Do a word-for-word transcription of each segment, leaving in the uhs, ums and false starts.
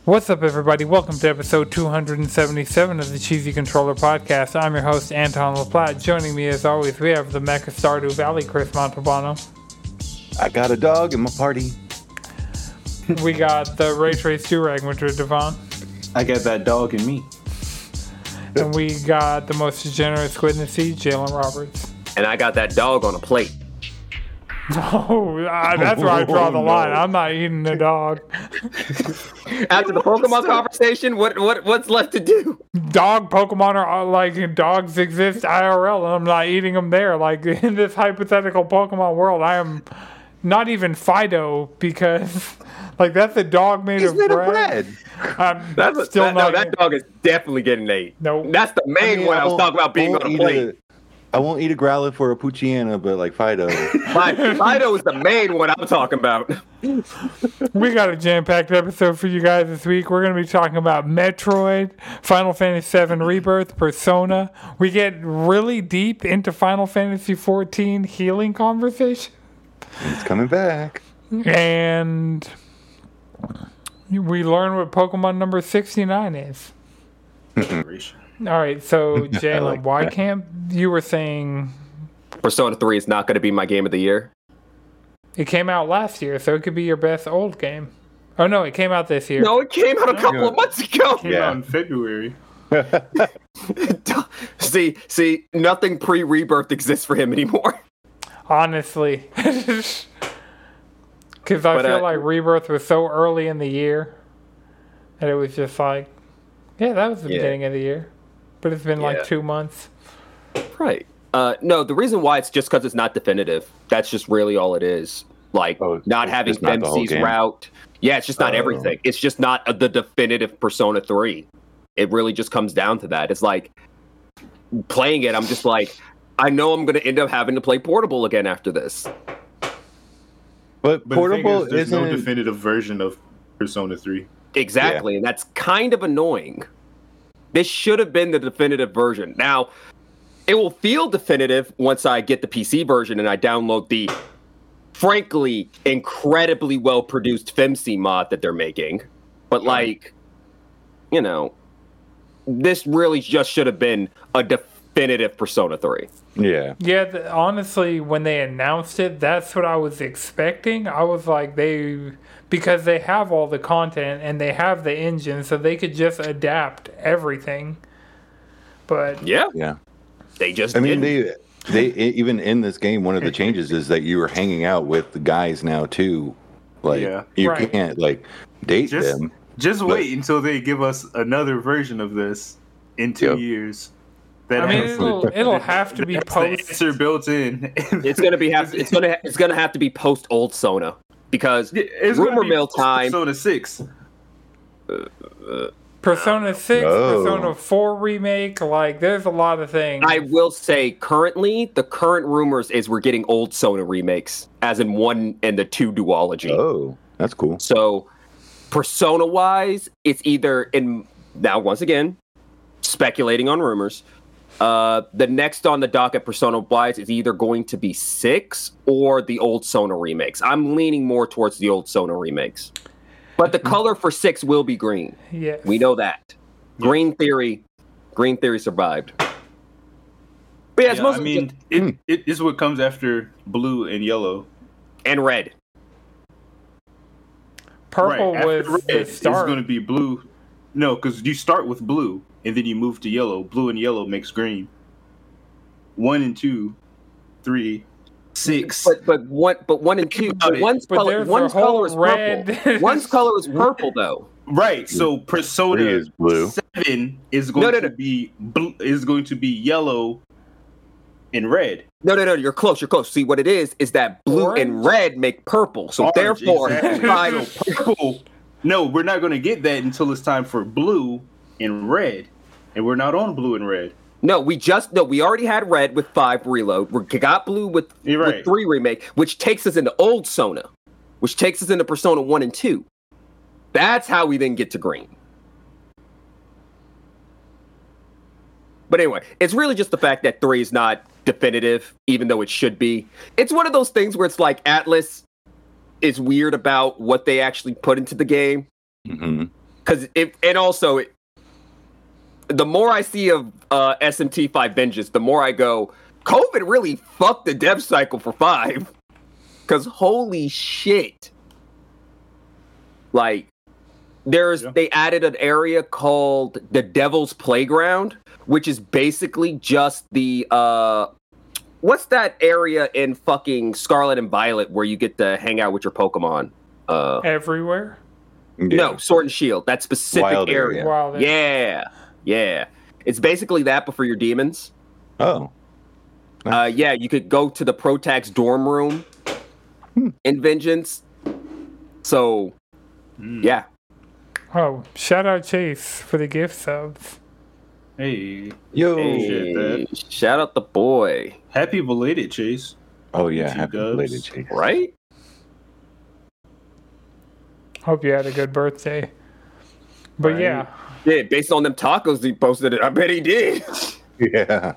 What's up, everybody? Welcome to episode two hundred seventy-seven of the Cheesy Controller Podcast. I'm your host, Anton LaPlatte. Joining me, as always, we have the Mecha Stardew Valley, Chris Montalbano. I got a dog in my party. We got the Ray Trace Durag, Madrid Devon. I got that dog in me. And we got the most degenerate squid in the sea, Jalen Roberts. And I got that dog on a plate. Oh, uh, that's where I draw the Oh, no. line. I'm not eating the dog. After the Pokemon conversation, what what what's left to do? Dog Pokemon are uh, like, dogs exist I R L, and I'm not eating them there. Like, in this hypothetical Pokemon world, I am not even Fido because, like, that's a dog made He's of made bread. of bread. I'm That's a, still that, not. no, that dog is definitely getting ate. No. That's the main I mean, one I was won't- talking about being won't on a eat plate. a- I won't eat a Growlithe for a Poochyena, but like Fido. Fi- Fido is the main one I'm talking about. We got a jam-packed episode for you guys this week. We're going to be talking about Metroid, Final Fantasy seven Rebirth, Persona. We get really deep into Final Fantasy fourteen healing conversation. It's coming back. And we learn what Pokemon number sixty-nine is. All right, so Jalen, like why that. can't you were saying Persona three is not going to be my game of the year. it came out last year, so it could be your best old game. Oh no, it came out this year. No, it came out a couple of months ago. Came Yeah. out in February. see, see, nothing pre-rebirth exists for him anymore. Honestly. Because I But, feel uh, like Rebirth was so early in the year that it was just like, yeah, that was the Yeah. beginning of the year. But it's been Yeah. like two months. Right. Uh, no, the reason why it's just because it's not definitive. That's just really all it is. Like, Oh, it's- not it's having just not the whole Femc's game. route. Yeah, it's just not Oh. everything. It's just not a, the definitive Persona three. It really just comes down to that. It's like, playing it, I'm just like, I know I'm going to end up having to play Portable again after this. But, But Portable the thing is, there's isn't. no definitive version of Persona three. Exactly, and that's kind of annoying. This should have been the definitive version. Now, it will feel definitive once I get the P C version and I download the, frankly, incredibly well-produced Femc mod that they're making. But, like, you know, this really just should have been a definitive Persona three. yeah. Yeah, th- honestly, when they announced it, that's what I was expecting. I was like, they, because they have all the content and they have the engine, so they could just adapt everything. But Yeah, Yeah. they just I mean, didn't. they they even in this game, one of the changes is that you are hanging out with the guys now too. Like Yeah. you Right. can't like date Just, them. just But- wait until they give us another version of this in two Yep. years. That I mean, has- it'll, it'll have to be that's the post. answer built in. It's gonna be have it's gonna it's gonna have to be post old Sona because It's gonna rumor be mill time. Persona six. Persona six, Oh. Persona four remake, like, there's a lot of things. I will say currently the current rumors is we're getting old Sona remakes, as in one and the two duology. Oh, that's cool. So Persona wise, it's either in now once again speculating on rumors. Uh, the next on the docket Persona wise is either going to be six or the old Sona remakes. I'm leaning more towards the old Sona remakes. But the color for six will be green. Yes. We know that. Green Theory, Green Theory survived. But yeah, it's Yeah, I mostly mean, it, it is what comes after blue and yellow. and red. Purple right. was After red the is start. going to be blue. No, because you start with blue and then you move to yellow. Blue and yellow makes green. One and two, three, six. But but one but one and two. about it. One's But color there's one's a whole color is red- purple. One's color is purple though. Right. So Three Persona is blue. seven is going No, no, to no. be blue, is going to be yellow and red. No, no, no. You're close. You're close. See, what it is is that blue Orange? and red make purple. So Orange, therefore, exactly. five- So purple. No, we're not going to get that until it's time for blue and red, and we're not on blue and red. no, we just no. We already had red with five reload. We got blue with, You're with right. three remake, which takes us into old Sona, which takes us into Persona one and two. That's how we then get to green. But anyway, it's really just the fact that three is not definitive, even though it should be. It's one of those things where it's like Atlas is weird about what they actually put into the game. hmm because it and also it, the more I see of uh, S M T five Vengeance, the more I go, COVID really fucked the dev cycle for five. Because holy shit. Like, there's Yeah. they added an area called the Devil's Playground, which is basically just the uh what's that area in fucking Scarlet and Violet where you get to hang out with your Pokemon? Uh Everywhere. Yeah. No, Sword and Shield. That specific Wild area. area. Wild area. Yeah. Yeah. It's basically that, but for your demons. Oh. Uh, yeah, you could go to the Protax dorm room Hmm. in Vengeance. So, Mm. yeah. Oh, shout out Chase for the gift subs. Hey, Yo. Hey. Hey, shout out the boy. happy belated, Chase. Oh yeah, Two happy dubs. belated Chase. Right? Hope you had a good birthday. But Right. yeah, Yeah, based on them tacos he posted it, I bet he did. Yeah.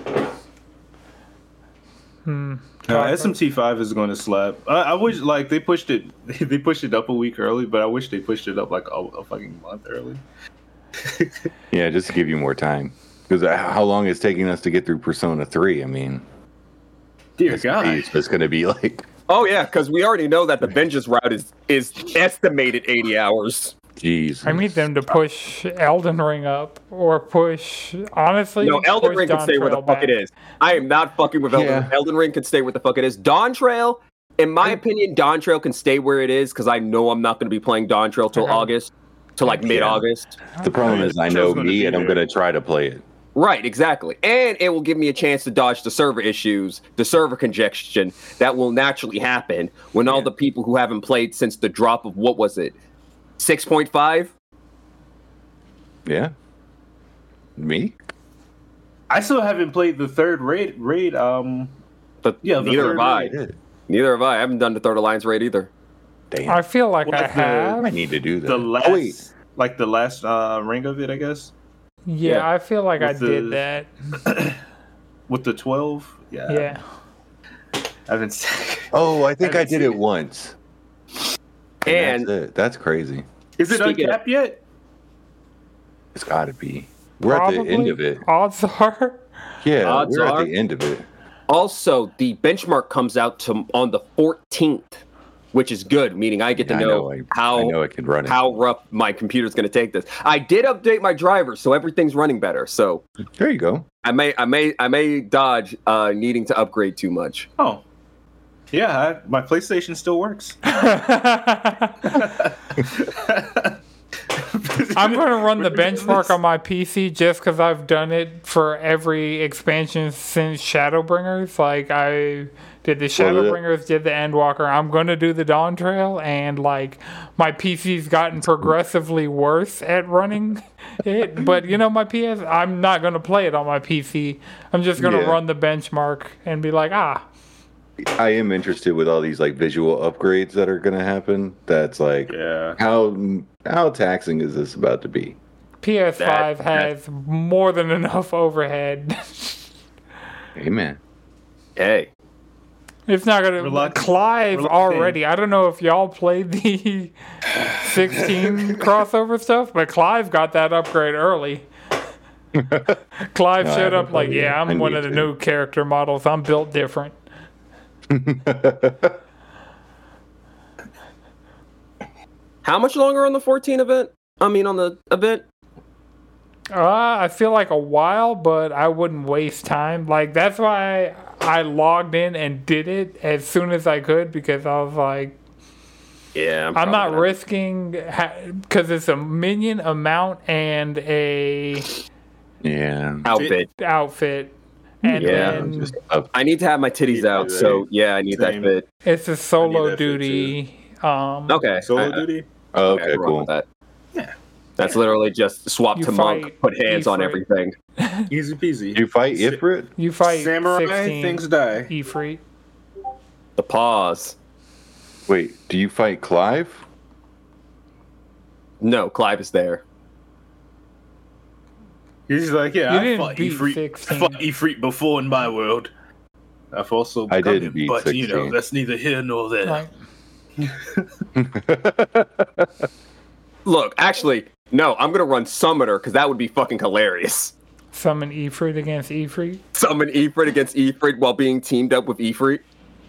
hmm. No, S M T five is going to slap. I, I wish like they pushed it. They pushed it up a week early, but I wish they pushed it up like a, a fucking month early. Yeah, just to give you more time. Because how long is taking us to get through Persona three? I mean, Dear it's, God, it's going to be like, Oh yeah, because we already know that the Vengeance route is is estimated eighty hours. geez. I need them to push Elden Ring up or push, honestly. No, Elden push Ring can Dawn stay where the Trail fuck it back. is. I am not fucking with Elden Yeah. Ring. Elden Ring can stay where the fuck it is. Dawn Trail, in my opinion, Dawn Trail can stay where it is because I know I'm not going to be playing Dawn Trail till Okay. August, till like mid-August. The problem is, I know Trail's gonna me, be and I'm there. going to try to play it. Right, exactly. And it will give me a chance to dodge the server issues, the server congestion that will naturally happen when all Yeah. the people who haven't played since the drop of, what was it, six point five? Yeah. Me? I still haven't played the third raid. Raid, um, But Yeah, the neither third have I. raid. Neither have I. I haven't done the Third Alliance raid either. Damn. I feel like Well, I like the- have. I need to do that. the last, Oh, wait. like the last uh, ring of it, I guess, yeah, yeah. I feel like I With did the- that. with the twelve. Yeah, Yeah. I haven't. Oh, I think I I haven't did seen it it. once. And that's, it. That's crazy. Is it Speaking of- uncapped yet? It's got to be. We're at the end Probably. of it. Odds are. Yeah, Odds we're are. at the end of it. also, the benchmark comes out to on the fourteenth, which is good, meaning I get to Yeah, I know, know I- how I know I can run it. how rough my computer's going to take this. I did update my driver, so everything's running better. So There you go. I may I may I may dodge uh, needing to upgrade too much. Oh, yeah. I, my PlayStation still works. I'm going to run the benchmark on my P C just because I've done it for every expansion since Shadowbringers. Like, I did the Shadowbringers, did the Endwalker. I'm going to do the Dawn Trail, and, like, my P C's gotten progressively worse at running it. But, you know, my P S, I'm not going to play it on my P C. I'm just going to Yeah. run the benchmark and be like, ah, I am interested with all these like visual upgrades that are going to happen. That's like, Yeah. how how taxing is this about to be? P S five That- has more than enough overhead. Amen. Hey, It's not gonna. Reluctant- Clive reluctant. already. I don't know if y'all played the sixteen crossover stuff, but Clive got that upgrade early. Clive No, I showed haven't up like, played it. "Yeah, I'm I one need of the to. new character models. I'm built different." how much longer on the fourteen event? I mean, on the event. Uh, I feel like a while, but I wouldn't waste time. Like, that's why I logged in and did it as soon as I could, because I was like, Yeah, I'm not risking because it's a minion amount and a Yeah. outfit. outfit, and Yeah. then Just up. I need to have my titties Yeah, out, so yeah, I need Same. that fit. it's a solo that fit duty. Um, Okay, Solo I- duty. Oh, okay, I okay, can rock cool. with that. Yeah. That's literally just swap You to monk, fight put hands on Ifrit. everything. Easy peasy. You fight Sa- Ifrit? You fight Samurai, sixteen things die. Ifrit. The pause. Wait, do you fight Clive? No, Clive is there. He's like, yeah, You I didn't fought beat Ifrit, sixteen. fought Ifrit before in my world. I've also I become did him, beat but you know sixteen. that's neither here nor there. Like, Look, actually, No, I'm gonna run Summoner because that would be fucking hilarious. Summon Ifrit against Ifrit. Summon Ifrit against Ifrit while being teamed up with Ifrit.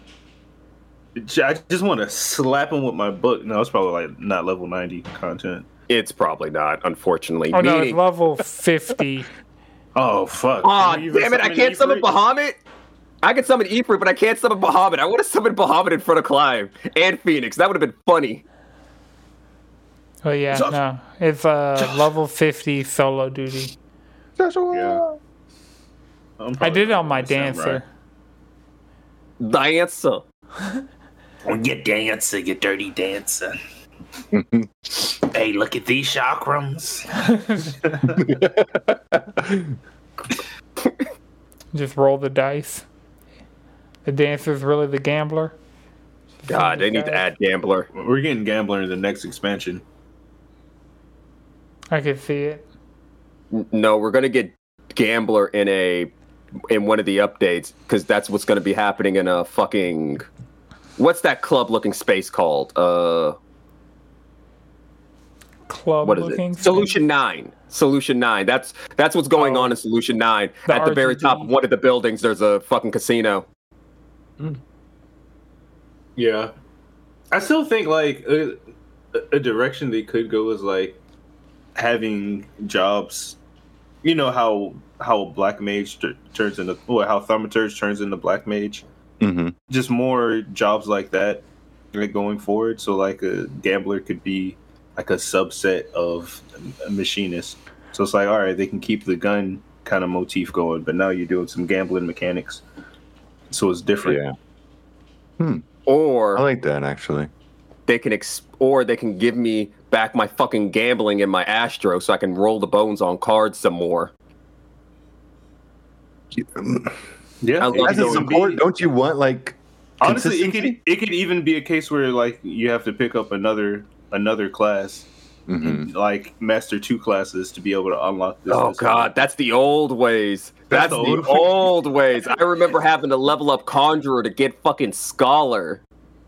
I just want to slap him with my book. No, it's probably like not level ninety content. It's probably not, unfortunately. Oh no, it's Meaning- level fifty. Oh fuck! Aw, Can you even damn it! I summon can't summon Ifrit? Bahamut. I can summon Ifrit, but I can't summon Bahamut. I want to summon Bahamut in front of Clive and Phoenix. That would have been funny. Oh yeah, Josh- no, it's uh level fifty solo duty. Yeah. I'm I probably did it on not my gonna sound dancer. Dancer. right. You dancer, you dirty dancer. Hey, look at these chakrams. Just roll the dice. The dancer's really the gambler. God, they need to add Gambler. We're getting Gambler in the next expansion. I can see it. N- No, we're gonna get Gambler in a in one of the updates because that's what's gonna be happening in a fucking what's that club looking space called? Uh, Club what is looking. it? Solution Nine. Solution Nine. That's that's what's going Oh. on in Solution Nine. The At the very R G B. top of one of the buildings, there's a fucking casino. Yeah, I still think like a, a direction they could go is like having jobs. You know how how Black Mage t- turns into, or how Thaumaturge turns into Black Mage. Mm-hmm. Just more jobs like that, like going forward. So like a gambler could be like a subset of a machinist. So it's like, all right, they can keep the gun kind of motif going, but now you're doing some gambling mechanics. So it's different. Yeah. Hmm. Or I like that actually. they can ex- or they can give me back my fucking gambling in my Astro so I can roll the bones on cards some more. Yeah. I love it As a could support, be- don't you want like honestly, it could consistency? it could even be a case where like you have to pick up another another class, Mhm. and, like master two classes to be able to unlock this. Oh this, god, that's the old ways. That's, That's the the old old ways. I remember having to level up Conjurer to get fucking Scholar,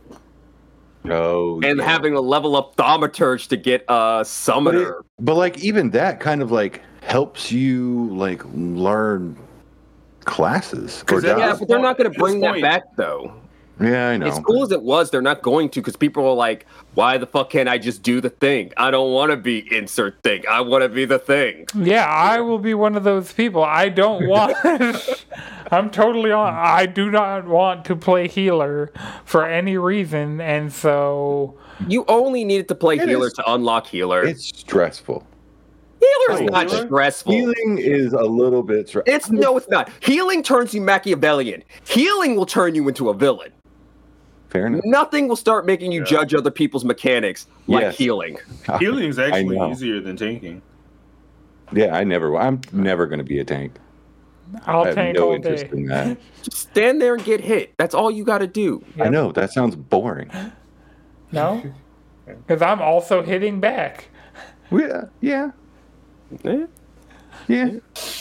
Oh, and yeah. having to level up Thaumaturge to get uh But, it- Summoner. but like even that kind of like helps you like learn classes. 'Cause Or that- does. Yeah, but they're not going At to bring this that point- back though. Yeah, I know. As cool as it was, they're not going to because people are like, "Why the fuck can't I just do the thing? I don't want to be insert thing. I want to be the thing." Yeah, I will be one of those people. I don't want. I'm totally on. I do not want to play healer for any reason, and so You only needed to play It healer is- to unlock healer. It's stressful. Healer's Oh, not healer? stressful. Healing is a little bit stressful. It's no, it's not. Healing turns you Machiavellian. Healing will turn you into a villain. Fair enough. Nothing will start making you Yeah. judge other people's mechanics like Yes. healing. Healing is I actually know. easier than tanking. Yeah, I never. I'm never going to be a tank. I'll I have tank no all interest day. in that. Just stand there and get hit. That's all you got to do. I know that sounds boring. No, because I'm also hitting back. Yeah, yeah, Eh? yeah.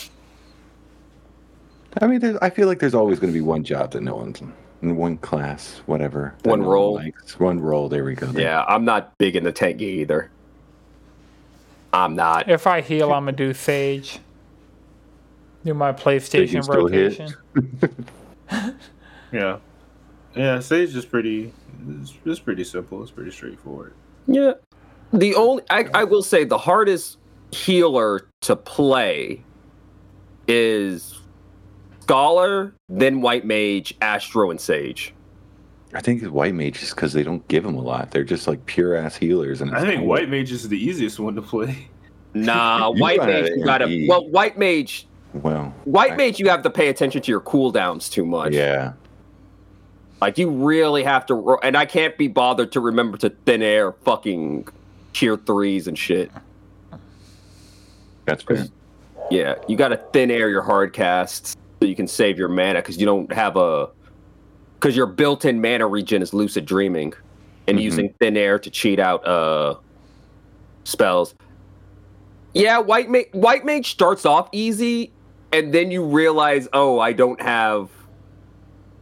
I mean, there's, I feel like there's always going to be one job that no one's in one class, whatever. that One no role. likes. One role. There we go. There. Yeah, I'm not big in the tanky either. I'm not. If I heal, I'm gonna do Sage. Do my PlayStation still hit? rotation. Yeah. Yeah, Sage is pretty. It's, it's pretty simple. It's pretty straightforward. Yeah. The only I, I will say the hardest healer to play is Scholar, then White Mage, Astro, and Sage. I think it's white mages because they don't give them a lot. They're just like pure ass healers. And I it's think kinda- White Mage is the easiest one to play. Nah, You White gotta Mage you gotta indeed. well White Mage Well, White I- Mage you have to pay attention to your cooldowns too much. Yeah. Like you really have to ro- and I can't be bothered to remember to thin air fucking tier threes and shit. That's fair. Yeah, you got to thin air your hard casts so you can save your mana because you don't have a because your built-in mana regen is lucid dreaming and Mhm. using thin air to cheat out uh spells. Yeah, white mage white mage starts off easy and then you realize, oh, I don't have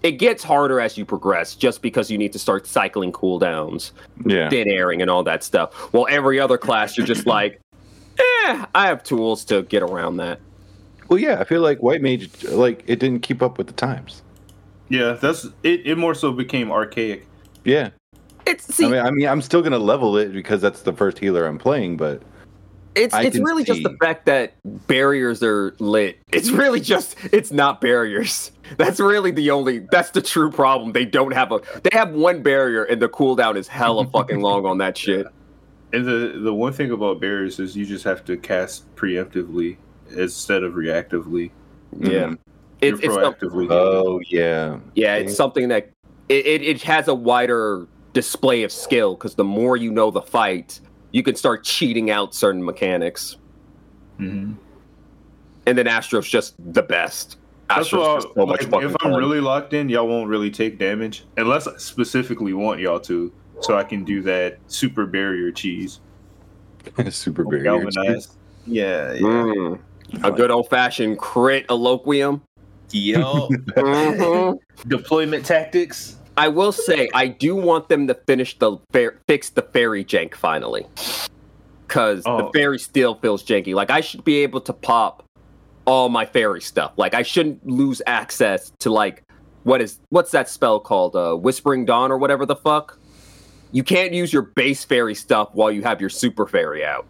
it gets harder as you progress, just because you need to start cycling cooldowns, Yeah. thin airing, and all that stuff. While every other class, you're just like, eh, I have tools to get around that. Well, yeah, I feel like White Mage, like, it didn't keep up with the times. Yeah, that's it. It more so became archaic. Yeah. It's see, I mean, I mean, I'm still gonna level it because that's the first healer I'm playing, but it's I it's can really just the see- fact that barriers are lit. It's really just it's not barriers. That's really the only. That's the true problem. They don't have a. They have one barrier, and the cooldown is hella fucking long on that shit. And the the one thing about barriers is you just have to cast preemptively instead of reactively. Yeah, Mhm. it, You're it's some- proactively. Oh yeah. yeah, it's something that it, it, it has a wider display of skill, because the more you know the fight, you can start cheating out certain mechanics. Mm-hmm. And then Astro's just the best. That's Astro's why, just so much like, fucking if I'm fun. really locked in, y'all won't really take damage unless I specifically want y'all to, so I can do that super barrier cheese. Super barrier. Galvanized. Yeah, yeah. Mm, a good old fashioned crit eloquium. Yo, Mhm. deployment tactics. I will say, I do want them to finish the fair, fix the fairy jank finally, because the Oh. fairy still feels janky. Like, I should be able to pop all my fairy stuff. Like, I shouldn't lose access to, like, what is what's that spell called? Uh, Whispering Dawn or whatever the fuck. You can't use your base fairy stuff while you have your super fairy out,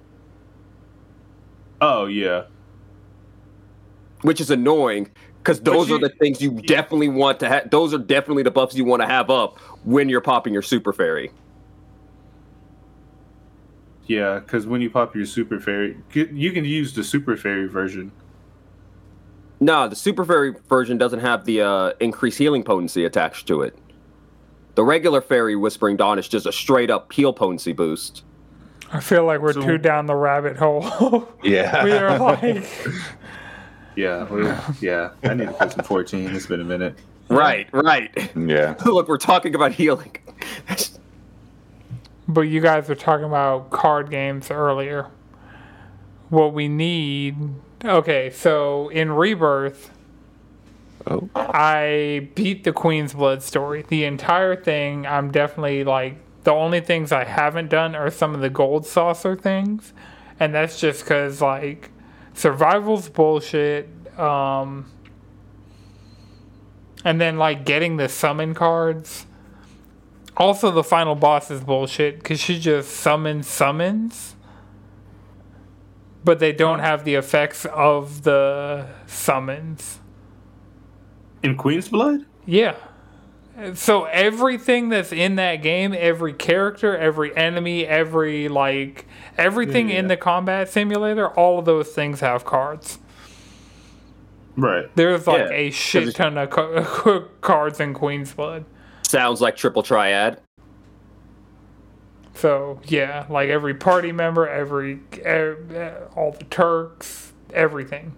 Oh yeah. which is annoying. Because those you- are the things you definitely want to have. Those are definitely the buffs you want to have up when you're popping your super fairy. Yeah, because when you pop your super fairy, you can use the super fairy version. No, the super fairy version doesn't have the uh, increased healing potency attached to it. The regular fairy Whispering Dawn is just a straight up heal potency boost. I feel like we're So- too down the rabbit hole. Yeah. We are like, Yeah, well, yeah. I need to put some fourteen. It's been a minute. Right, right. Yeah. Look, we're talking about healing. but you guys were talking about card games earlier. What we need. Okay, so in Rebirth, Oh. I beat the Queen's Blood story. The entire thing, I'm definitely like, the only things I haven't done are some of the gold saucer things. And that's just because, like, survival's bullshit. Um, and then, like, getting the summon cards. Also, the final boss is bullshit because she just summons summons. But they don't have the effects of the summons. In Queen's Blood? Yeah. So everything that's in that game, every character, every enemy, every like everything in Yeah. the combat simulator, all of those things have cards. Right. There's like Yeah, a shit it's- ton of ca- cards in Queen's Blood. Sounds like triple triad. So yeah, like every party member, every eh, all the Turks, everything.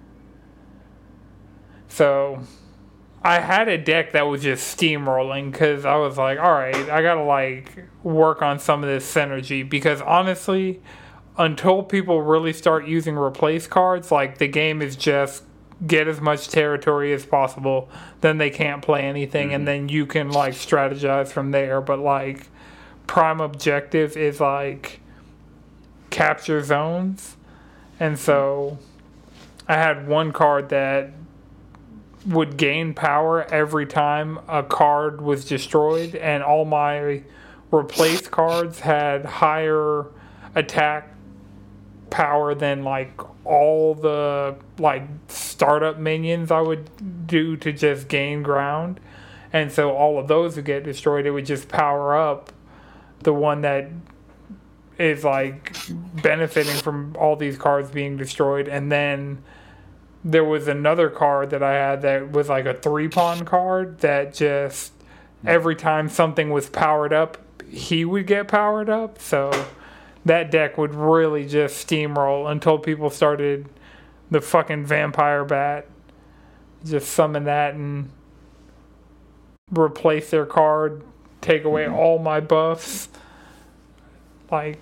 So I had a deck that was just steamrolling because I was like, all right, I gotta like work on some of this synergy because honestly, until people really start using replace cards, like the game is just get as much territory as possible, then they can't play anything, Mm-hmm. and then you can like strategize from there. But like prime objective is like capture zones, and so I had one card that would gain power every time a card was destroyed, and all my replaced cards had higher attack power than like all the like startup minions I would do to just gain ground. And so all of those would get destroyed. It would just power up the one that is like benefiting from all these cards being destroyed. And then there was another card that I had that was like a three pawn card that just every time something was powered up, he would get powered up. So that deck would really just steamroll until people started the fucking vampire bat. Just summon that and replace their card, take away all my buffs. Like,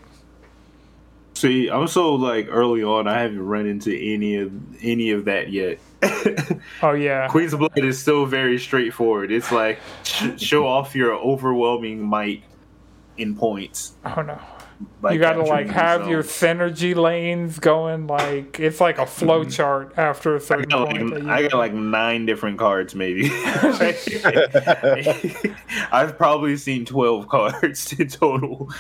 See, I'm so like early on. I haven't run into any of any of that yet. Oh yeah. Queen's Blood is still very straightforward. It's like sh- show off your overwhelming might in points. Oh no. by You gotta like capturing the have your zones. synergy lanes going like it's like a flow chart after a I certain got, point. like, that you- I got like nine different cards, maybe. I've probably seen twelve cards in total.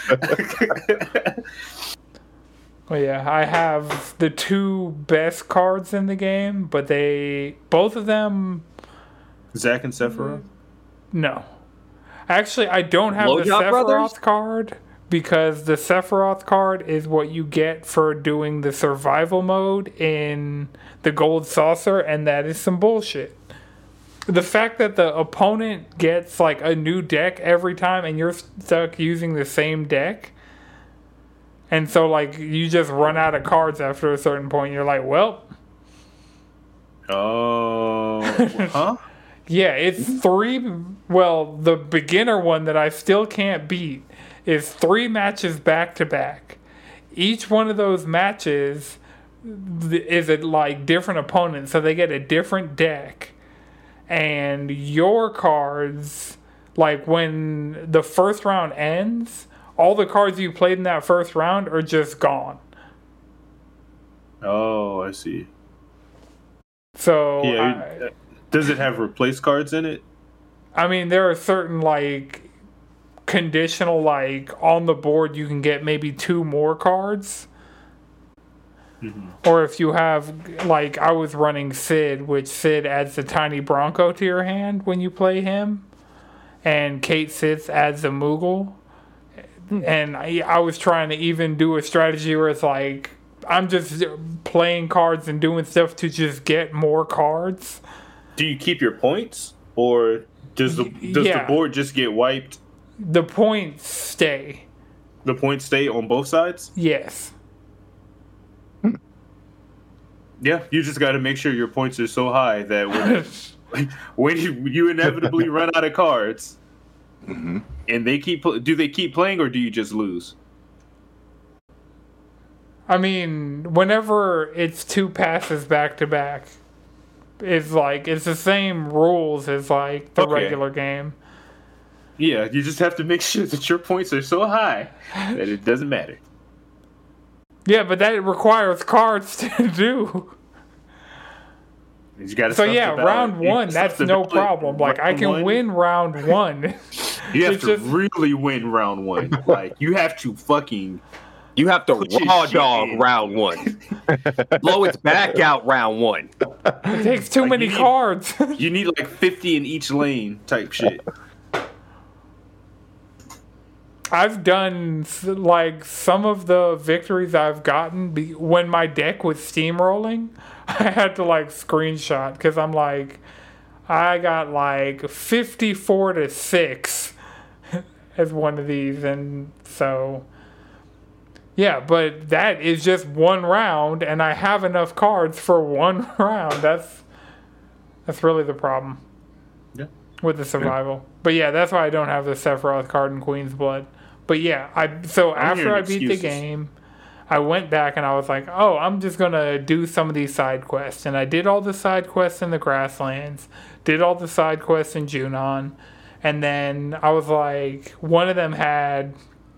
Well, yeah, I have the two best cards in the game, but they both of them Zack and Sephiroth. no. Actually, I don't have the Blowjob Sephiroth Brothers? card because the Sephiroth card is what you get for doing the survival mode in the Gold Saucer, and that is some bullshit. The fact that the opponent gets like a new deck every time and you're stuck using the same deck, and so like you just run out of cards after a certain point, you're like, well, Oh, huh? yeah, it's three. Well, the beginner one that I still can't beat is three matches back to back. Each one of those matches th- is a like different opponent, so they get a different deck. And your cards, like when the first round ends, all the cards you played in that first round are just gone. Oh, I see. So Yeah. I, you- Does it have replace cards in it? I mean, there are certain like conditional, like on the board, you can get maybe two more cards. Or if you have, like, I was running Sid, which Sid adds the Tiny Bronco to your hand when you play him, and Kate Sith adds the Moogle. And I, I was trying to even do a strategy where it's like, I'm just playing cards and doing stuff to just get more cards. Do you keep your points, or does the does Yeah. the board just get wiped? The points stay. The points stay on both sides. Yes. Yeah, you just got to make sure your points are so high that when when you, you inevitably run out of cards, and they keep pl- do they keep playing, or do you just lose? I mean, whenever it's two passes back to back, it's like it's the same rules as like the Okay. regular game. Yeah, you just have to make sure that your points are so high that it doesn't matter. Yeah, but that requires cards to do. You got to. So yeah, round one, that's no problem. Like I can one, win round one. You have it's to just- really win round one. Like you have to fucking. You have to Put your raw shit dog in. round one. Blow its back out round one. It takes too Like, many you need- cards. You need like fifty in each lane type shit. I've done s- like some of the victories I've gotten be- when my deck was steamrolling. I had to like screenshot because I'm like, I got like fifty-four to six as one of these, and so yeah. But that is just one round, and I have enough cards for one round. That's that's really the problem Yeah. with the survival. But yeah, that's why I don't have the Sephiroth card in Queen's Blood. But yeah, I so I'm after hearing I beat the excuses. game, I went back and I was like, oh, I'm just gonna do some of these side quests, and I did all the side quests in the Grasslands, did all the side quests in Junon, and then I was like, one of them had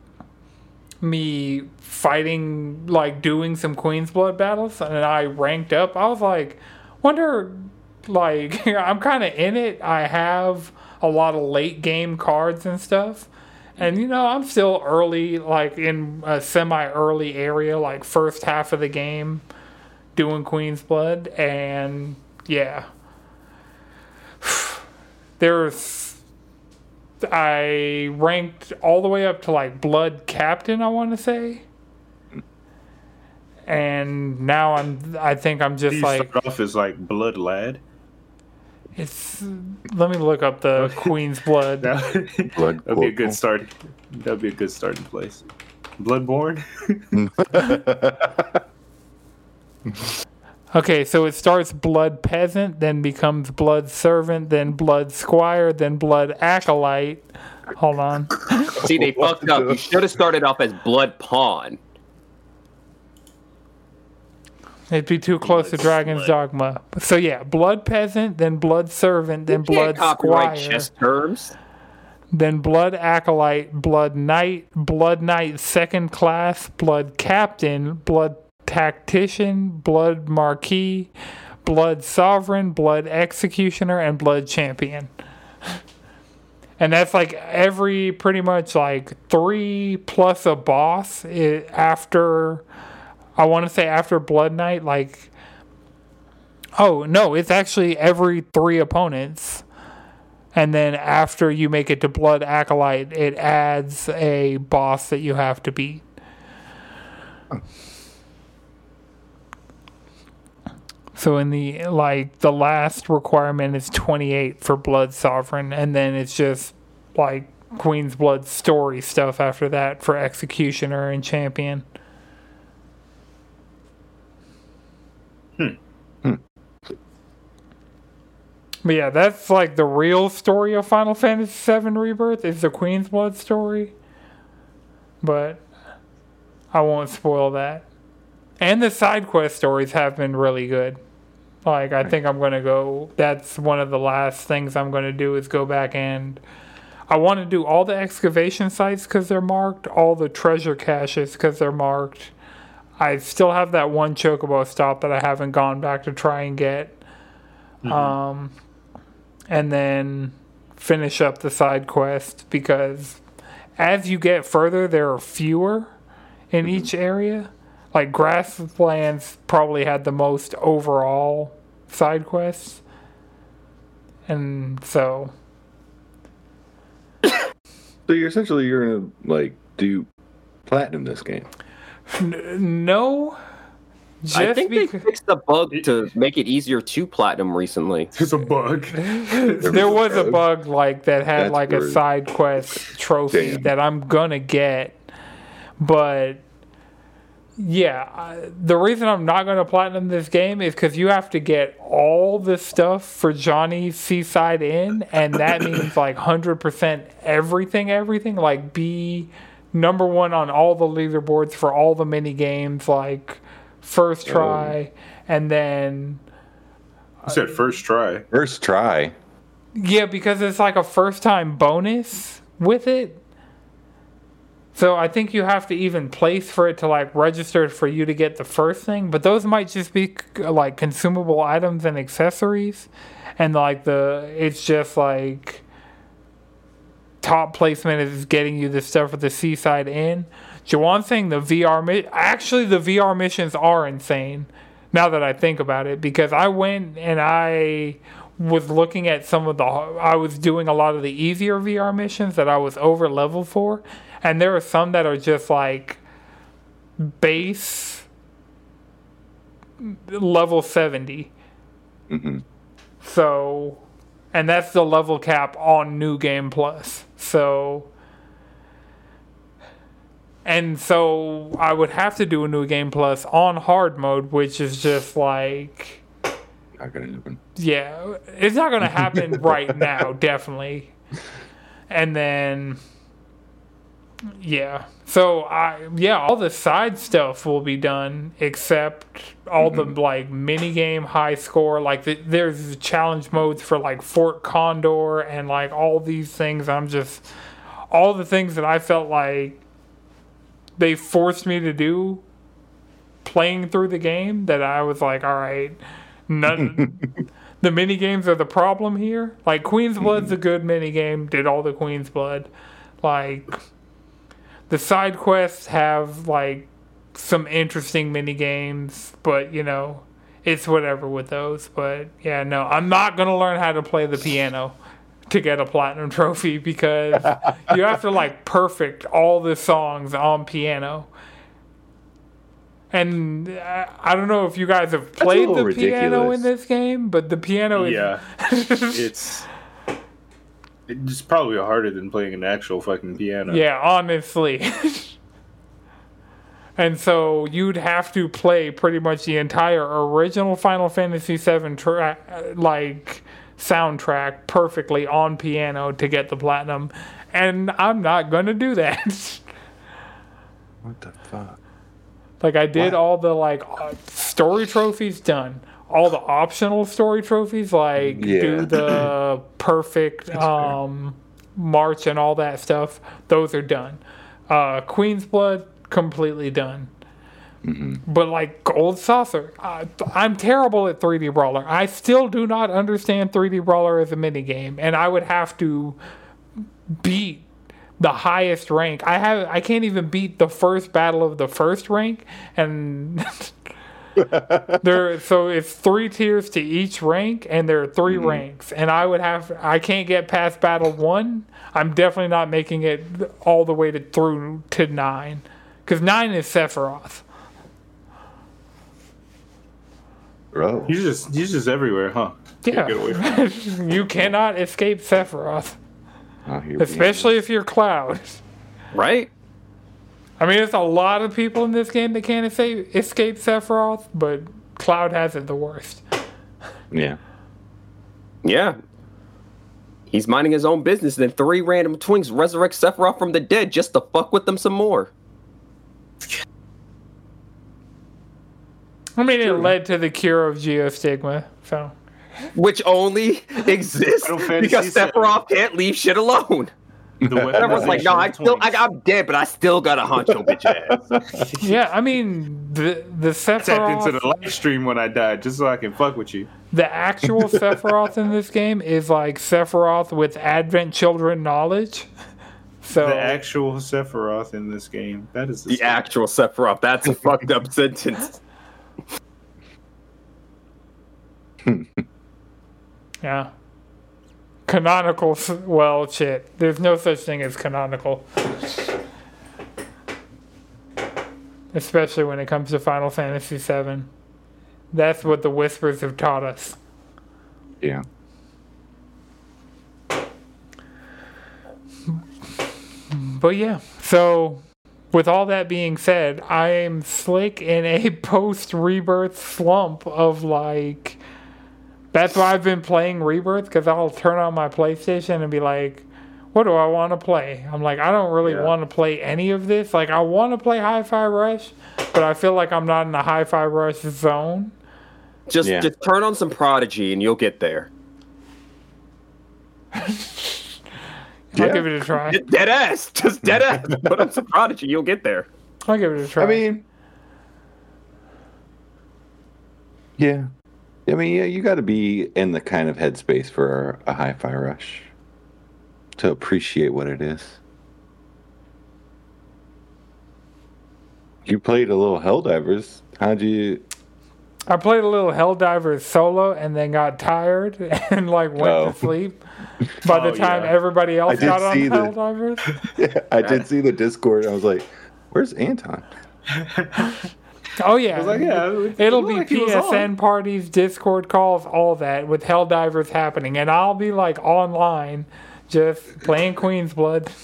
me fighting, like doing some Queen's Blood battles, and I ranked up. I was like, wonder, like I'm kind of in it. I have a lot of late game cards and stuff. And, you know, I'm still early, like, in a semi-early area, like, first half of the game, doing Queen's Blood, and, yeah. There's... I ranked all the way up to, like, Blood Captain, I want to say. And now I'm... I think I'm Do just, you like... start off as like Blood Lad? It's... Let me look up the Queen's Blood. That Blood would be a good Corporal. start. That'd be a good starting place. Bloodborne. Okay, so it starts Blood Peasant, then becomes Blood Servant, then Blood Squire, then Blood Acolyte. Hold on. See, they fucked up. You should have started off as Blood Pawn. It'd be too close Blood to Dragon's Slut. Dogma. So yeah, Blood Peasant, then Blood Servant, then You Blood can't copyright Squire, chess terms. then Blood Acolyte, Blood Knight, Blood Knight Second Class, Blood Captain, Blood Tactician, Blood Marquis, Blood Sovereign, Blood Executioner, and Blood Champion. And that's like every pretty much like three plus a boss i- after, I want to say after Blood Knight, like, oh no, it's actually every three opponents. And then after you make it to Blood Acolyte, it adds a boss that you have to beat. So in the, like, the last requirement is twenty-eight for Blood Sovereign, and then it's just, like, Queen's Blood story stuff after that for Executioner and Champion. But yeah, that's like the real story of Final Fantasy seven Rebirth is the Queen's Blood story. But I won't spoil that. And the side quest stories have been really good. Like, I think I'm going to go, that's one of the last things I'm going to do is go back and I want to do all the excavation sites because they're marked, all the treasure caches because they're marked. I still have that one Chocobo stop that I haven't gone back to try and get. Mm-hmm. Um, and then finish up the side quest because as you get further, there are fewer in mm-hmm. each area. Like, Grasslands probably had the most overall side quests. And so... So you're essentially, you're going to, like, do platinum this game? N- no. Just I think because... they fixed the bug to make it easier to platinum recently. There's a bug. There was a bug, like, that had, That's like, rude. a side quest trophy Damn. that I'm gonna get. But... Yeah, I, the reason I'm not going to platinum this game is because you have to get all the stuff for Johnny's Seaside Inn, and that means like one hundred percent everything, everything. Like, be number one on all the leaderboards for all the mini games, like first try, oh. and then... You said first try. First try? Yeah, because it's like a first time bonus with it. So I think you have to even place for it to like register for you to get the first thing, but those might just be like consumable items and accessories, and like the it's just like top placement is getting you the stuff for the Seaside Inn. Jawan's saying the V R mi- actually the V R missions are insane. Now that I think about it, because I went and I was looking at some of the I was doing a lot of the easier V R missions that I was over leveled for. And there are some that are just like base level seventy. Mm-hmm. So, and that's the level cap on New Game Plus. So, and so I would have to do a New Game Plus on hard mode, which is just like... Not gonna happen. Yeah, it's not gonna happen right now, definitely. And then... Yeah. So I yeah, all the side stuff will be done except all mm-hmm. the like mini game high score. Like the, there's challenge modes for like Fort Condor and like all these things. I'm just all the things that I felt like they forced me to do playing through the game that I was like, all right, none the mini games are the problem here. Like Queen's Blood's mm-hmm. a good mini game, did all the Queen's Blood. Like the side quests have, like, some interesting mini games, but, you know, it's whatever with those. But, yeah, no, I'm not going to learn how to play the piano to get a platinum trophy because you have to, like, perfect all the songs on piano. And I, I don't know if you guys have played the ridiculous. piano in this game, but the piano is... Yeah, it's... It's probably harder than playing an actual fucking piano. Yeah, honestly. And so you'd have to play pretty much the entire original Final Fantasy seven track, like soundtrack perfectly on piano to get the platinum. And I'm not gonna do that. What the fuck? Like I did what? all the like story trophies done. All the optional story trophies, like Yeah. do the perfect um, march and all that stuff, those are done. Uh, Queen's Blood, completely done. Mm-hmm. But like Gold Saucer, I, I'm terrible at three D Brawler. I still do not understand three D Brawler as a minigame, and I would have to beat the highest rank. I have I can't even beat the first battle of the first rank, and there so it's three tiers to each rank, and there are three mm-hmm. ranks, and I would have I can't get past battle one. I'm definitely not making it all the way to through to nine, because nine is Sephiroth. Bro, he's just he's just everywhere, huh? Yeah, you cannot escape Sephiroth. Oh, especially if you're Cloud. Right? I mean, there's a lot of people in this game that can't escape, escape Sephiroth, but Cloud has it the worst. Yeah. Yeah. He's minding his own business, and then three random twins resurrect Sephiroth from the dead just to fuck with them some more. I mean, it led to the cure of Geostigma, so... Which only exists because Sephiroth can't leave shit alone. Sephiroth's like, no, I still, I, I'm dead, but I still got a honcho bitch ass. Yeah, I mean, the the Sephiroth... Tapped into the live stream when I died, just so I can fuck with you. The actual Sephiroth in this game is like Sephiroth with Advent Children knowledge. So the actual Sephiroth in this game, that is the, the actual Sephiroth. That's a fucked up sentence. Yeah. Canonical, well, shit. There's no such thing as canonical. Especially when it comes to Final Fantasy seven. That's what the Whispers have taught us. Yeah. But yeah, so with all that being said, I'm slick in a post-Rebirth slump of like... That's why I've been playing Rebirth, because I'll turn on my PlayStation and be like, what do I want to play? I'm like, I don't really yeah. want to play any of this. Like, I want to play Hi-Fi Rush, but I feel like I'm not in the Hi-Fi Rush zone. Just, yeah. just turn on some Prodigy and you'll get there. I'll yeah. give it a try. Dead ass. Just dead ass. Put on some Prodigy, you'll get there. I'll give it a try. I mean... Yeah. I mean, yeah, you got to be in the kind of headspace for a Hi-Fi Rush to appreciate what it is. You played a little Helldivers. How'd you... I played a little Helldivers solo and then got tired and like went Oh. to sleep by the Oh, time yeah. everybody else I did got on see the- Helldivers. Yeah, I did see the Discord. I was like, where's Anton? Oh yeah, I was like, yeah, it it'll looked be like he was P S N on. parties, Discord calls, all that with Helldivers happening, and I'll be like online, just playing Queen's Blood.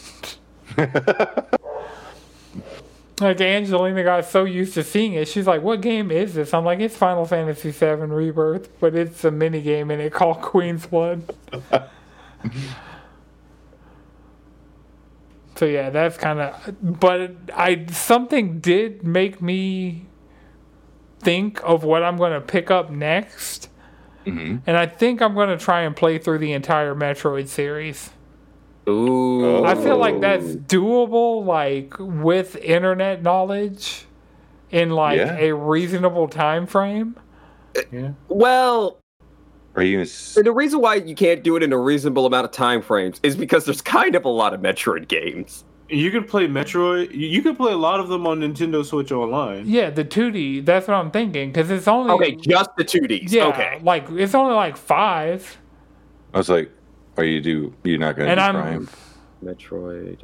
Like Angelina got so used to seeing it, she's like, "What game is this?" I'm like, "It's Final Fantasy seven Rebirth, but it's a mini game and it called Queen's Blood." So yeah, that's kind of. But I something did make me think of what I'm going to pick up next, Mm-hmm. and I think I'm going to try and play through the entire Metroid series. Ooh. I feel like that's doable, like with internet knowledge, in like Yeah. a reasonable time frame. Yeah. Well, Are you... s- the reason why you can't do it in a reasonable amount of time frames is because there's kind of a lot of Metroid games. You can play Metroid. You you can play a lot of them on Nintendo Switch Online. Yeah, the two D. That's what I'm thinking, because it's only Okay, just the two Ds. yeah, Okay. like it's only like five. I was like, are you do... You're not going to And do I'm- Prime? Metroid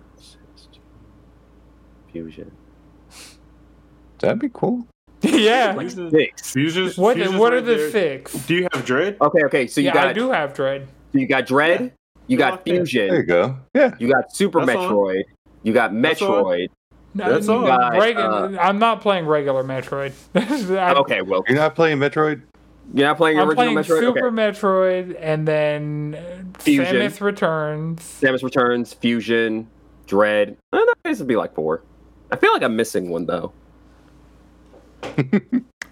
Fusion. That'd be cool. Yeah. Fusion- Six. Fusion's- What Fusion's what are right the there. six? Do you have Dread? Okay, okay. So you Yeah, got I do have Dread. you got Dread, you got Locked in. Fusion, There you go. Yeah. you got Super That's on. Metroid, you got That's on. Metroid. No, That's all. regu- Uh, I'm not playing regular Metroid. I, Okay, well, You're not playing Metroid? you're not playing I'm original playing Metroid. Super Okay. Metroid and then uh, Fusion. Samus Returns. Samus Returns, Fusion, Dread. Eh, that guess would be like four. I feel like I'm missing one though.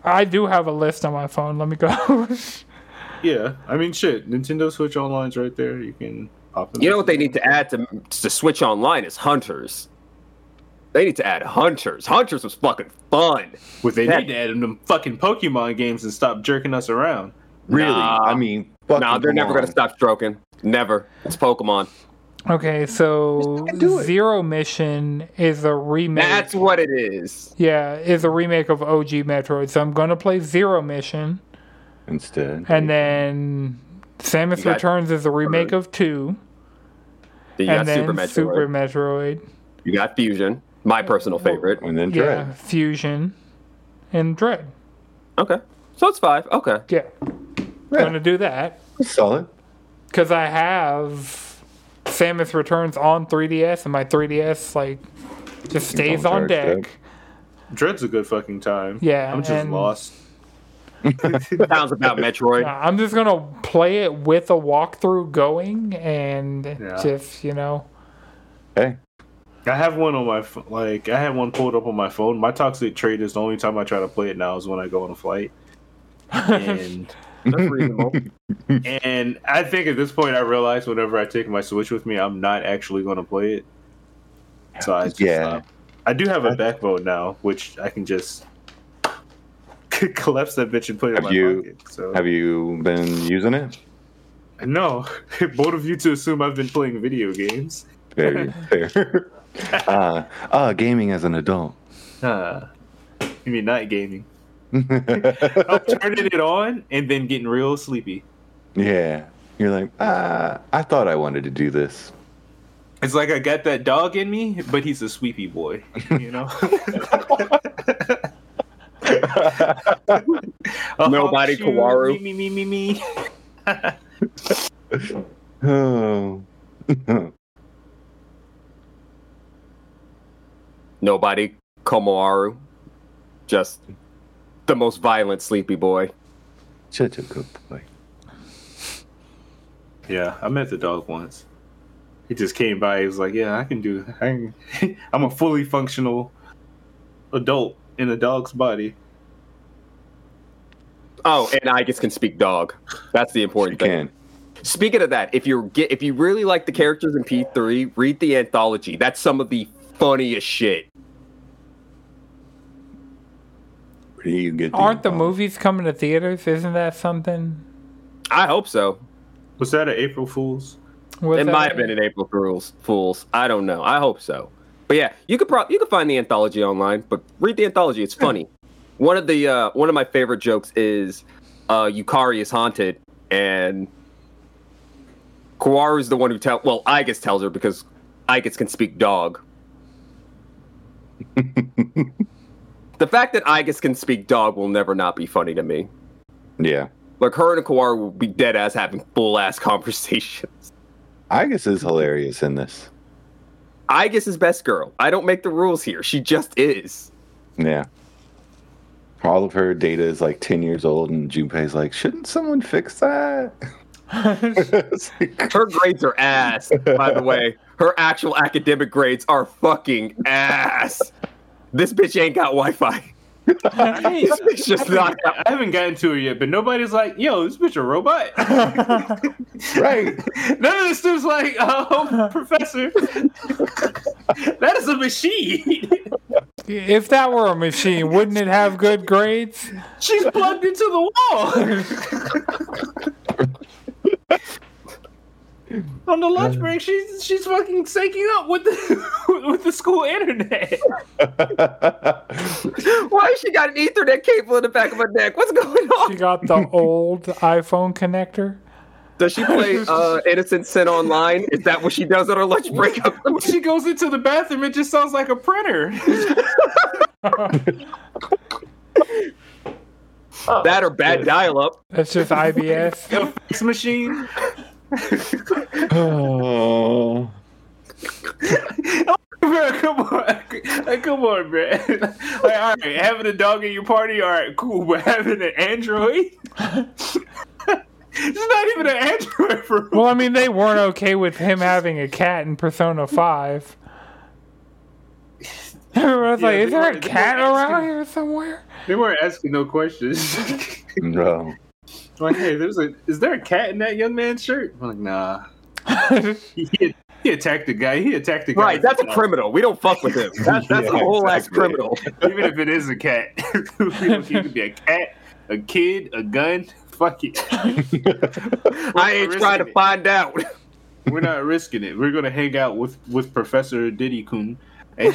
I do have a list on my phone. Let me go. Yeah, I mean, shit. Nintendo Switch Online's right there. You can pop them. You know what they need to add to to Switch Online is Hunters. They need to add Hunters. Hunters was fucking fun. What they That- need to add in them fucking Pokemon games and stop jerking us around. Really? Nah. I mean, fucking Nah, they're come never on. gonna stop stroking. Never. It's Pokemon. Okay, so do it. Zero Mission is a remake. That's what it is. Yeah, is a remake of O G Metroid. So I'm gonna play Zero Mission, Instead. and then Samus You got- Returns is a remake of two, Then you and got then Super Metroid. Super Metroid. You got Fusion. My personal favorite. And then Dread. Yeah, Fusion, and Dread. Okay. So it's five. Okay. Yeah, Yeah. gonna do that Solid. because I have Samus Returns on three D S, and my three D S like just stays all on charged up. deck. Dread's a good fucking time. Yeah, I'm just and- lost. Sounds about Metroid. Uh, I'm just gonna play it with a walkthrough going, and Yeah. just you know. Hey. I have one on my ph- like. I had one pulled up on my phone. My Toxic Trade is the only time I try to play it now is when I go on a flight. And That's reasonable. and I think at this point I realize whenever I take my Switch with me, I'm not actually going to play it. So I just Yeah. stop. I do have a backbone now, which I can just collapse that bitch and put it in Have my you- pocket. So Have you been using it? no, bold of you to assume I've been playing video games. Very fair. uh, uh, gaming as an adult. Uh, you mean night gaming? I'm turning it on and then getting real sleepy. Yeah. You're like, ah, I thought I wanted to do this. It's like I got that dog in me, but he's a sweepy boy, you know? A Nobody, hawk shoe, Kawaru. Me, me, me, me, me. Oh. Nobody. Komoaru. Just the most violent sleepy boy. Such a good boy. Yeah, I met the dog once. He just came by. He was like, "Yeah, I can do. I can, I'm a fully functional adult in a dog's body." Oh, and I guess can speak dog. That's the You important thing. can. Speaking of that, if you get if you really like the characters in P three, read the anthology. That's some of the funniest shit. Where do you get Aren't the info? movies coming to theaters? Isn't that something? I hope so. Was that an April Fool's? Was It that- might have been an April Fools. Fools. I don't know. I hope so. But yeah, you could probably you could find the anthology online. But read the anthology. It's funny. One of the uh, one of my favorite jokes is uh, Yukari is haunted, and Kawaru's the one who tell. Well, Igus tells her because Igus can speak dog. The fact that Igus can speak dog will never not be funny to me. Yeah. Like her and Kawaru will be dead ass having full ass conversations. Igus is hilarious in this. Igus is best girl. I don't make the rules here. She just is. Yeah. All of her data is like ten years old, and Junpei's like, shouldn't someone fix that? It's like, Her grades are ass, by the way. Her actual academic grades are fucking ass. This bitch ain't got Wi-Fi. This bitch just not got I haven't gotten to it yet, but nobody's like, "Yo, this bitch a robot." right. None of this dude's like, "Oh, professor, that is a machine." If that were a machine, wouldn't it have good grades? She's plugged into the wall. On the lunch break, she's she's fucking syncing up with the with the school internet. Why she got an Ethernet cable in the back of her neck? What's going She on? got the old iPhone connector. Does she play uh, Innocent Sin Online? Is that what she does on her lunch break? When she goes into the bathroom, it just sounds like a printer. That or bad dial-up. That's just I B S. A fax machine. Oh. Bro, come on, like, come on, bro. Like, all right, having a dog in your party, all right, cool, but having an android, it's not even an android for. Well, I mean, they weren't okay with him having a cat in Persona five. I was Yeah, like, is they there were- a they cat were around asking- here somewhere? They weren't asking no questions. No. Like, hey, there's a is there a cat in that young man's shirt? I'm like, nah. He, he, he attacked the guy. He attacked the guy. Right, that's a criminal. We don't fuck with him. That's, that's Yeah, a whole ass exactly. criminal. Even if it is a cat, he could be a cat, a kid, a gun. Fuck it. I ain't trying to risking it. find out. We're not risking it. We're gonna hang out with with Professor Diddy Kun. And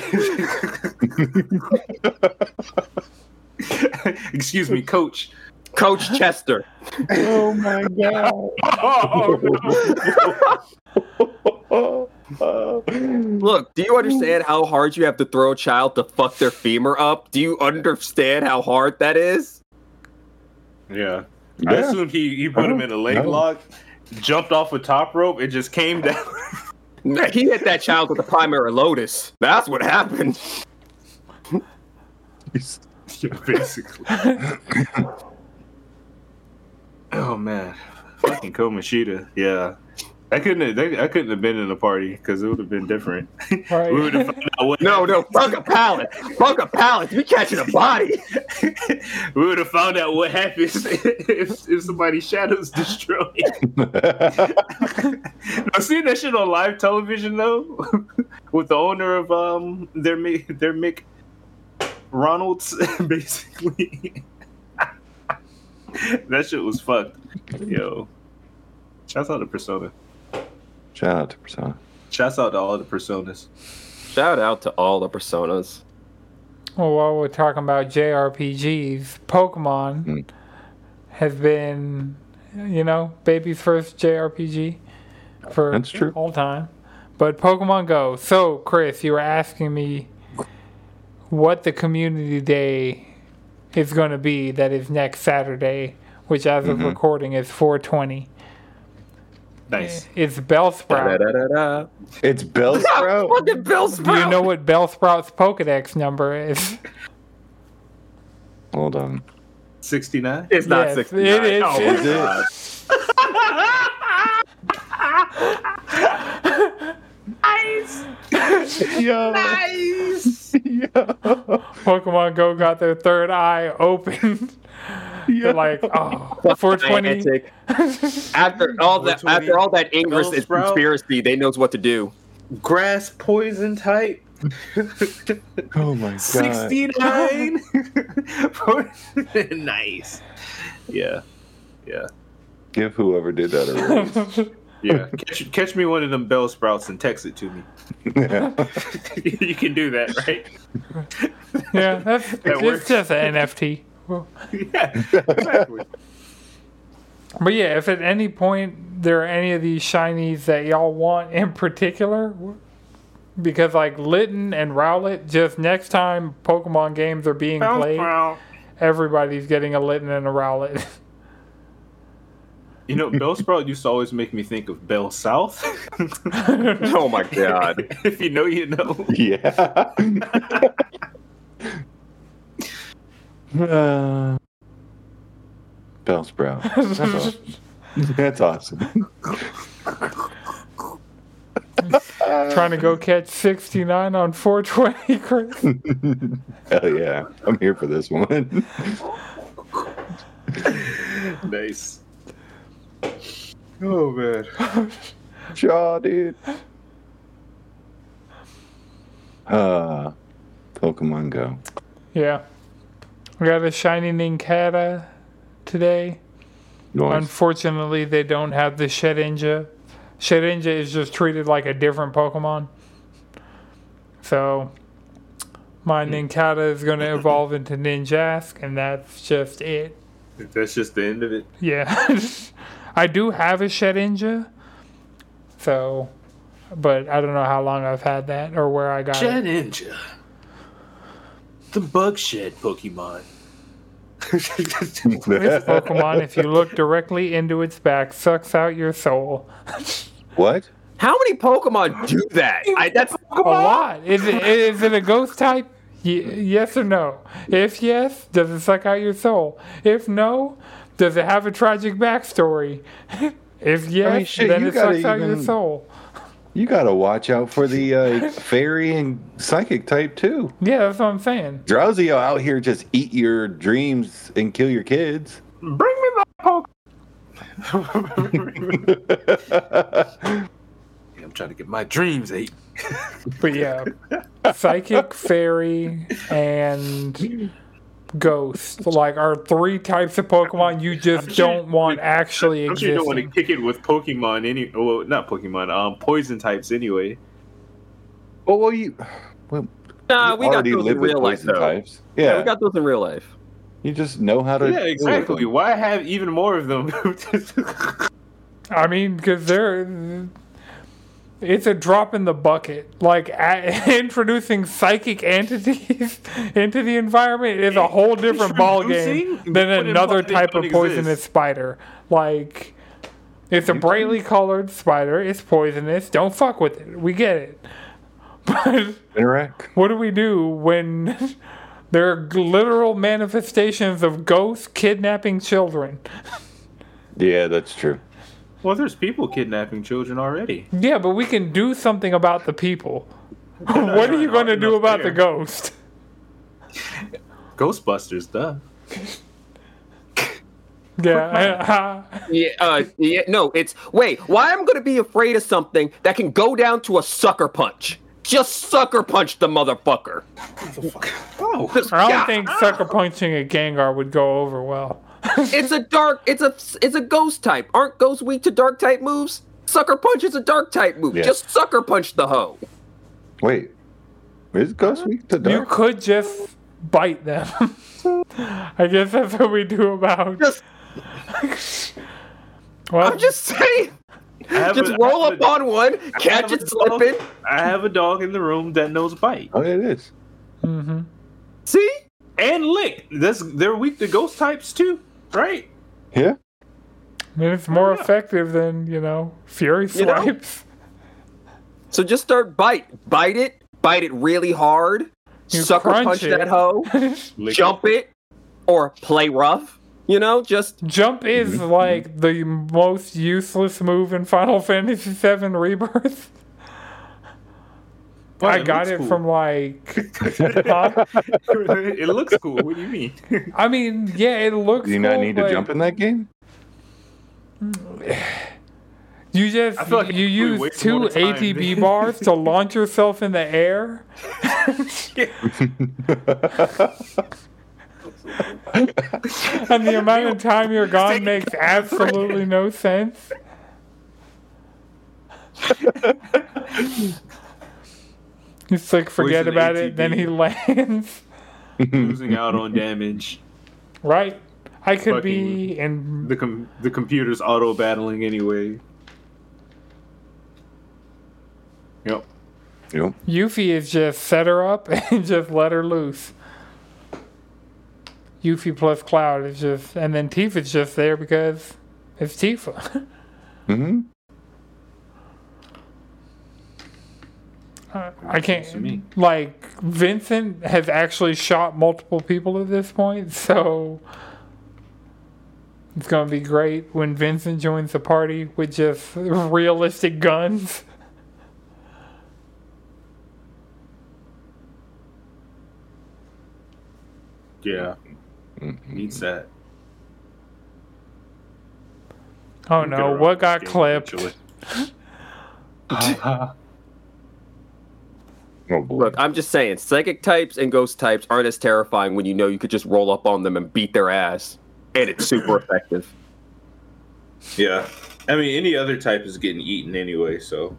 excuse me, Coach. Coach Chester. Oh my god. Oh, Look, do you understand how hard you have to throw a child to fuck their femur up? Do you understand how hard that is? yeah. I Yeah. assumed he, he put him in a leg No. lock, jumped off a top rope, and just came down. He hit that child with a primary lotus. That's what happened. Yeah, basically. Oh man, fucking Komashita. Yeah, I couldn't. Have, they, I couldn't have been in the party because it would have been different. Right. We would have found out what. No, no, fuck a pallet. Fuck a pallet. We catching a body. We would have found out what happens if, if somebody's shadow's destroyed. I seen that shit on live television though, with the owner of um their Mick their Mick Ronalds basically. That shit was fucked. Yo, shouts out to Persona. Shout out to Persona. Shouts out to all the Personas. Shout out to all the personas. Well, while we're talking about J R P Gs, Pokemon Mm. has been, you know, baby's first J R P G for That's true. all time. But Pokemon Go. So, Chris, you were asking me what the community day is going to be that is next Saturday, which as of Mhm. recording is four twenty. Nice. It's Bellsprout. Da-da-da-da. It's Bellsprout. Fucking Bill Do Sprout. you know what Bellsprout's Pokedex number is? Hold on. sixty-nine. It's not Yes, sixty-nine. it is. Oh, Is my it? God. Yo. Nice. Yo. Pokemon Go got their third eye open. They're like, oh, four twenty. Gigantic. After all that, four twenty, after all that English is Bellsprout. conspiracy, they knows what to do. Grass poison type. Oh my god. sixty-nine. Nice. Yeah. Yeah. Give whoever did that a raise. Yeah. Catch, catch me one of them bell sprouts and text it to me. You can do that, right? Yeah, that's That it's works. just an N F T. Well, Yeah. Exactly. but yeah, if at any point there are any of these shinies that y'all want in particular, because like Litten and Rowlet, just next time Pokemon games are being played, everybody's getting a Litten and a Rowlet. You know, Bellsprout used to always make me think of Bell South. Oh my god. If you know, you know. Yeah. uh, Bellsprout. That's awesome. That's awesome. Trying to go catch sixty-nine on four twenty, Chris. Hell yeah. I'm here for this one. Nice. Oh, man. Shaw, dude. Uh, Pokemon Go. Yeah. We got a shiny Nincada today. Noise. Unfortunately, they don't have the Shedinja. Shedinja is just treated like a different Pokemon. So, my Nincada is going to evolve into Ninjask, and that's just it. That's just the end of it. Yeah. I do have a Shedinja. So, but I don't know how long I've had that or where I got it. Ninja. The bug shed Pokemon. This Pokemon, if you look directly into its back, sucks out your soul. What? How many Pokemon do that? I, that's A lot. Is it, is it a ghost type? Y- yes or no? If yes, does it suck out your soul? If no, does it have a tragic backstory? If yes, shit, then you it sucks gotta out your even- soul. You gotta watch out for the uh, fairy and psychic type too. Yeah, that's what I'm saying. Drowsy out here just eat your dreams and kill your kids. Bring me my poke. I'm trying to get my dreams ate. But yeah, psychic, fairy, and ghost, like, are three types of Pokemon you just sure don't want actually I'm sure you don't want to existing. kick it with Pokemon any. Well, not Pokemon. Um, poison types anyway. Oh well, you. Well, Nah, you we got already those in live with real life poison though. types. Yeah, Yeah, we got those in real life. you just know how to. Yeah, deal with exactly. them. Why have even more of them? I mean, because they're. It's a drop in the bucket. Like, a- introducing psychic entities into the environment is a whole different ballgame Introducing? than Put in another bucket type of don't poisonous exist. spider. Like, it's a brightly colored spider. It's poisonous. Don't fuck with it. We get it. But Interact. what do we do when there are literal manifestations of ghosts kidnapping children? Yeah, that's true. Well, there's people kidnapping children already. Yeah, but we can do something about the people. What are you going to do enough about the there. ghost? Ghostbusters, duh. Yeah. Yeah, uh, yeah, no, it's wait. Why I'm gonna be afraid of something that can go down to a sucker punch? Just sucker punch the motherfucker. Oh, Just- I don't yeah. think sucker punching a Gengar would go over well. It's a dark. It's a. It's a ghost type. Aren't ghosts weak to dark type moves? Sucker punch is a dark type move. Yeah. Just sucker punch the hoe. Wait, is Ghost weak to You dark? could just bite them. I guess that's what we do about. Just. Well, I'm just saying. I have Just a- I roll have up a- on one, I catch have it a dog- slipping. I have a dog in the room that knows bite Oh, yeah, it is. mhm. See? and lick. That's they're weak to ghost types too, right? Yeah. I mean, it's more Yeah. effective than, you know, Fury You know? Swipes. So just start bite. Bite it. Bite it really hard. You sucker crunch punch it. that hoe. Lick Jump it. Or play rough. You know, just Jump is like the most useless move in Final Fantasy seven Rebirth. Well, I it got looks it cool. from like. Huh? It looks cool. What do you mean? I mean, yeah, it looks. Do you not cool, need to but jump in that game? You just I feel like you it's use wasting two more time A T B than- bars to launch yourself in the air. And the amount of time you're gone makes absolutely no sense. It's like forget Poison about A T it, then B. he lands. Losing out on damage. Right? I could Fucking- be in The com- the computer's auto battling anyway. Yep. Yep. Yuffie is just set her up and just let her loose. Yuffie plus Cloud is just, and then Tifa's just there because it's Tifa. Mm-hmm. Uh, I can't. to me. Like, Vincent has actually shot multiple people at this point, so it's gonna be great when Vincent joins the party with just realistic guns. Yeah. Needs that. Oh Get no, around what this got game clipped? eventually. Oh boy. look. I'm just saying, psychic types and ghost types aren't as terrifying when you know you could just roll up on them and beat their ass, and it's super effective. Yeah. I mean, any other type is getting eaten anyway, so.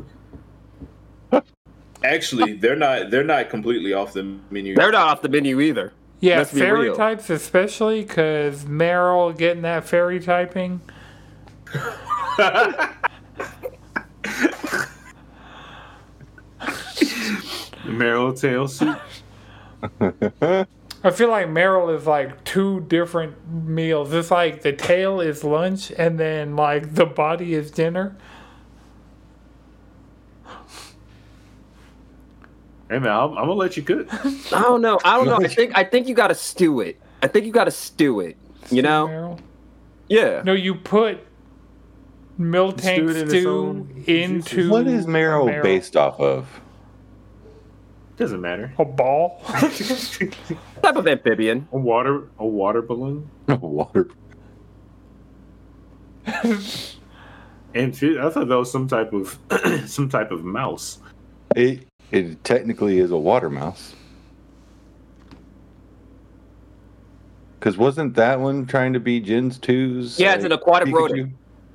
Actually, they're not. They're not completely off the menu. They're not off the menu either. Yeah, Let's be fairy real. types especially, because Meryl getting that fairy typing. The Meryl tail soup. I feel like Meryl is like two different meals. It's like the tail is lunch and then like the body is dinner. Hey man, I'm, I'm gonna let you cook. I don't know. I don't know. I think I think you got to stew it. I think you got to stew it. You know? Meryl. Yeah. No, you put Miltank Stew it in its stew own into juices. What is marrow, marrow. based off of? Doesn't matter. A ball? Type of amphibian. A water, a water balloon. Water. And I thought that was some type of some type of mouse. It it technically is a water mouse. Because wasn't that one trying to be Jin's two's? Yeah, it's an aquatic rodent.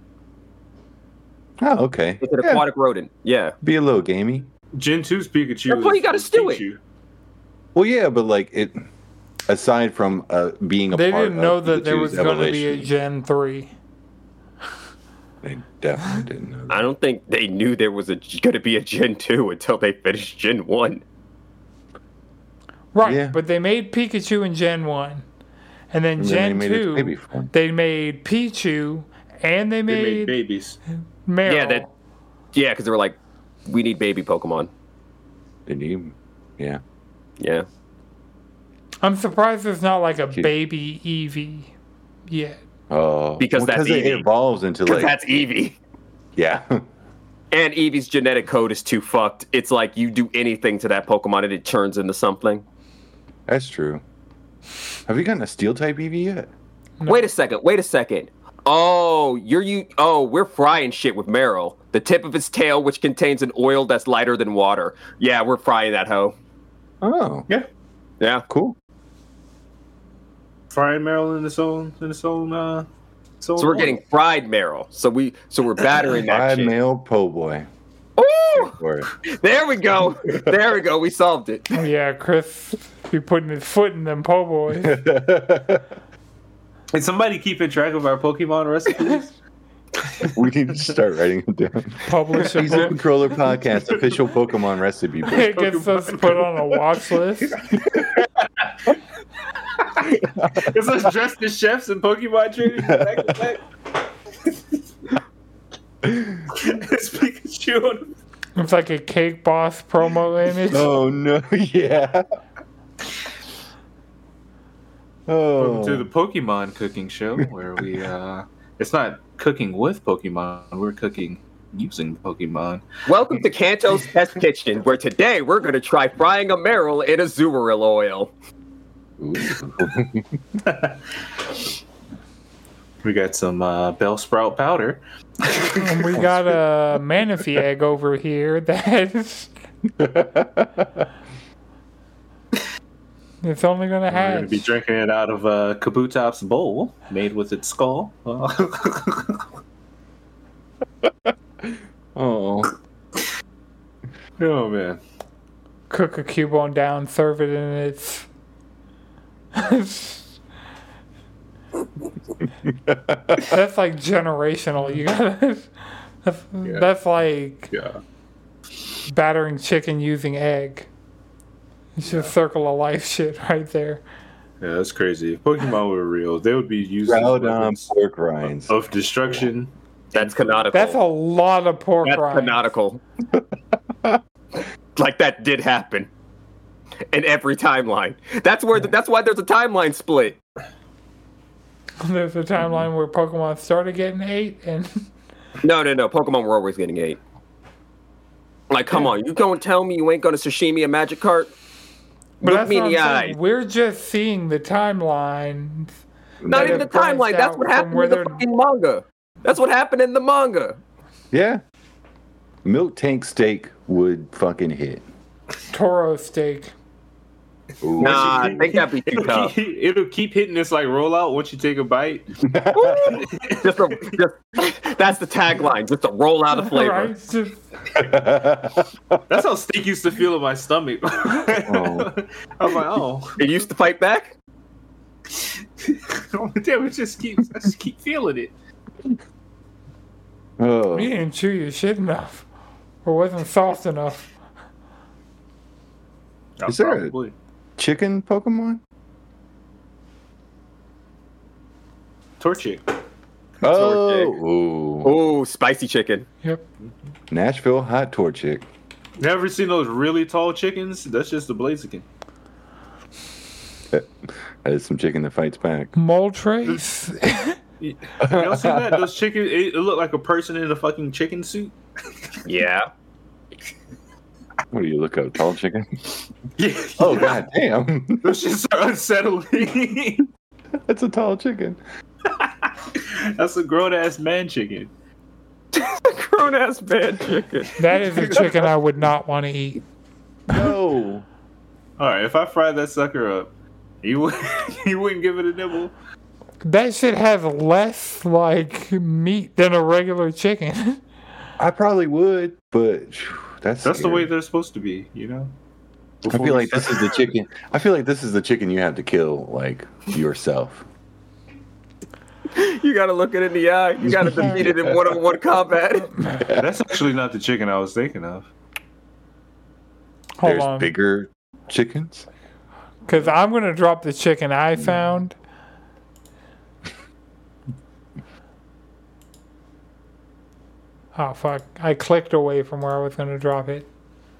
Oh, okay. It's an Yeah, aquatic rodent. Yeah. be a little gamey. Gen two's Pikachu. That's why is you gotta stew it. Pikachu. Well, yeah, but like it, aside from uh, being a They part didn't know of that there was Pikachu's going to be a evolution, Gen three. They definitely didn't know. That. I don't think they knew there was a going to be a Gen two until they finished Gen one. Right, Yeah. but they made Pikachu in Gen one. And then And then Gen they made its two, baby form. they made Pichu, and they They made made, babies. Meryl. Yeah, that- Yeah, because they were like, we need baby Pokemon. Did you? Yeah. Yeah. I'm surprised there's not like a Cute. baby Eevee yet. Oh, Because that's it Eevee. evolves into Because like that's Eevee. yeah. And Eevee's genetic code is too fucked. It's like you do anything to that Pokemon and it turns into something. That's true. Have you gotten a steel type Eevee yet? No. Wait a second. Wait a second. Oh, you're you. Oh, we're frying shit with Meryl. The tip of its tail, which contains an oil that's lighter than water. Yeah, we're frying that hoe. Oh, Yeah. Yeah. cool. Frying Meryl in its own in its own uh its own So we're oil. getting fried Meryl. So we so we're battering that Fried shit. male po' boy. Ooh! For it. There we go. There we go. We solved it. Yeah, Chris be putting his foot in them po' boys. Is somebody keeping track of our Pokemon recipes? We need to start writing them down. Publish a Easy book. Controller Podcast official Pokemon recipe book. It gets us put on a watch list. It's us dressed as chefs and Pokemon trainers back to back. It's Pikachu on It's like a Cake Boss promo image. Oh no! Yeah. Welcome Oh. to the Pokemon cooking show, where we uh it's not cooking with Pokemon, we're cooking using Pokemon. Welcome to Kanto's Test Kitchen, where today we're going to try frying a Meryl in a Azurill oil. Ooh. We got some uh, Bellsprout powder. And we got a Manaphy egg over here that's it's only gonna We're hatch. going to be drinking it out of uh, Kabutop's bowl, made with its skull. Oh. Oh man. Cook a Cubone down, serve it in its. That's like generational. You gotta. That's, Yeah. that's like Yeah. battering chicken using egg. It's just circle of life shit right there. Yeah, that's crazy. If Pokemon were real, they would be using Ground on weapons pork rinds. of destruction. That's canonical. That's a lot of pork That's rinds. canonical. Like that did happen in every timeline. That's where. The, that's why there's a timeline split. There's a timeline where Pokemon started getting ate, and No, no, no. Pokemon were always getting ate. Like, come on, you don't tell me you ain't gonna sashimi a magic cart? but Look that's me what in I'm the saying. eye. We're just seeing the timeline. Not that even the have branched timeline. That's out what from happened where in the they're- fucking manga. That's what happened in the manga. Yeah. Milk tank steak would fucking hit. Toro steak. Ooh. Nah, I think that'd be too it'll tough. keep, it'll keep hitting this like rollout once you take a bite. Just, a, just that's the tagline. Just to roll out of flavor. Right? It's just- That's how steak used to feel in my stomach. Oh. I'm like, oh, It used to fight back. damn, it just keeps, I just keep feeling it. Oh. you didn't chew your shit enough, or wasn't soft enough. Is there a- Probably. Chicken Pokemon? Torchic. Oh. Ooh. Oh, spicy chicken. Yep. Nashville hot Torchic. Never seen those really tall chickens? That's just the Blaziken. That is some chicken that fights back. Moltres. Y'all seen that? Those chicken, it, it looked like a person in a fucking chicken suit. Yeah. What do you look up? Tall chicken? Yeah. Oh, god damn. Those shits are unsettling. That's a tall chicken. That's a grown ass man chicken. Grown ass man chicken. That is a chicken I would not want to eat. No. All right, if I fried that sucker up, you would you wouldn't give it a nibble. That shit has less like meat than a regular chicken. I probably would, but phew, that's That's the way scary. they're supposed to be, you know. I feel like this is the chicken. I feel like this is the chicken you have to kill, like yourself. You gotta look it in the eye. You gotta defeat it in one-on-one combat. That's actually not the chicken I was thinking of. Hold There's on. bigger chickens. Because I'm going to drop the chicken I found. Oh, fuck. I clicked away from where I was going to drop it.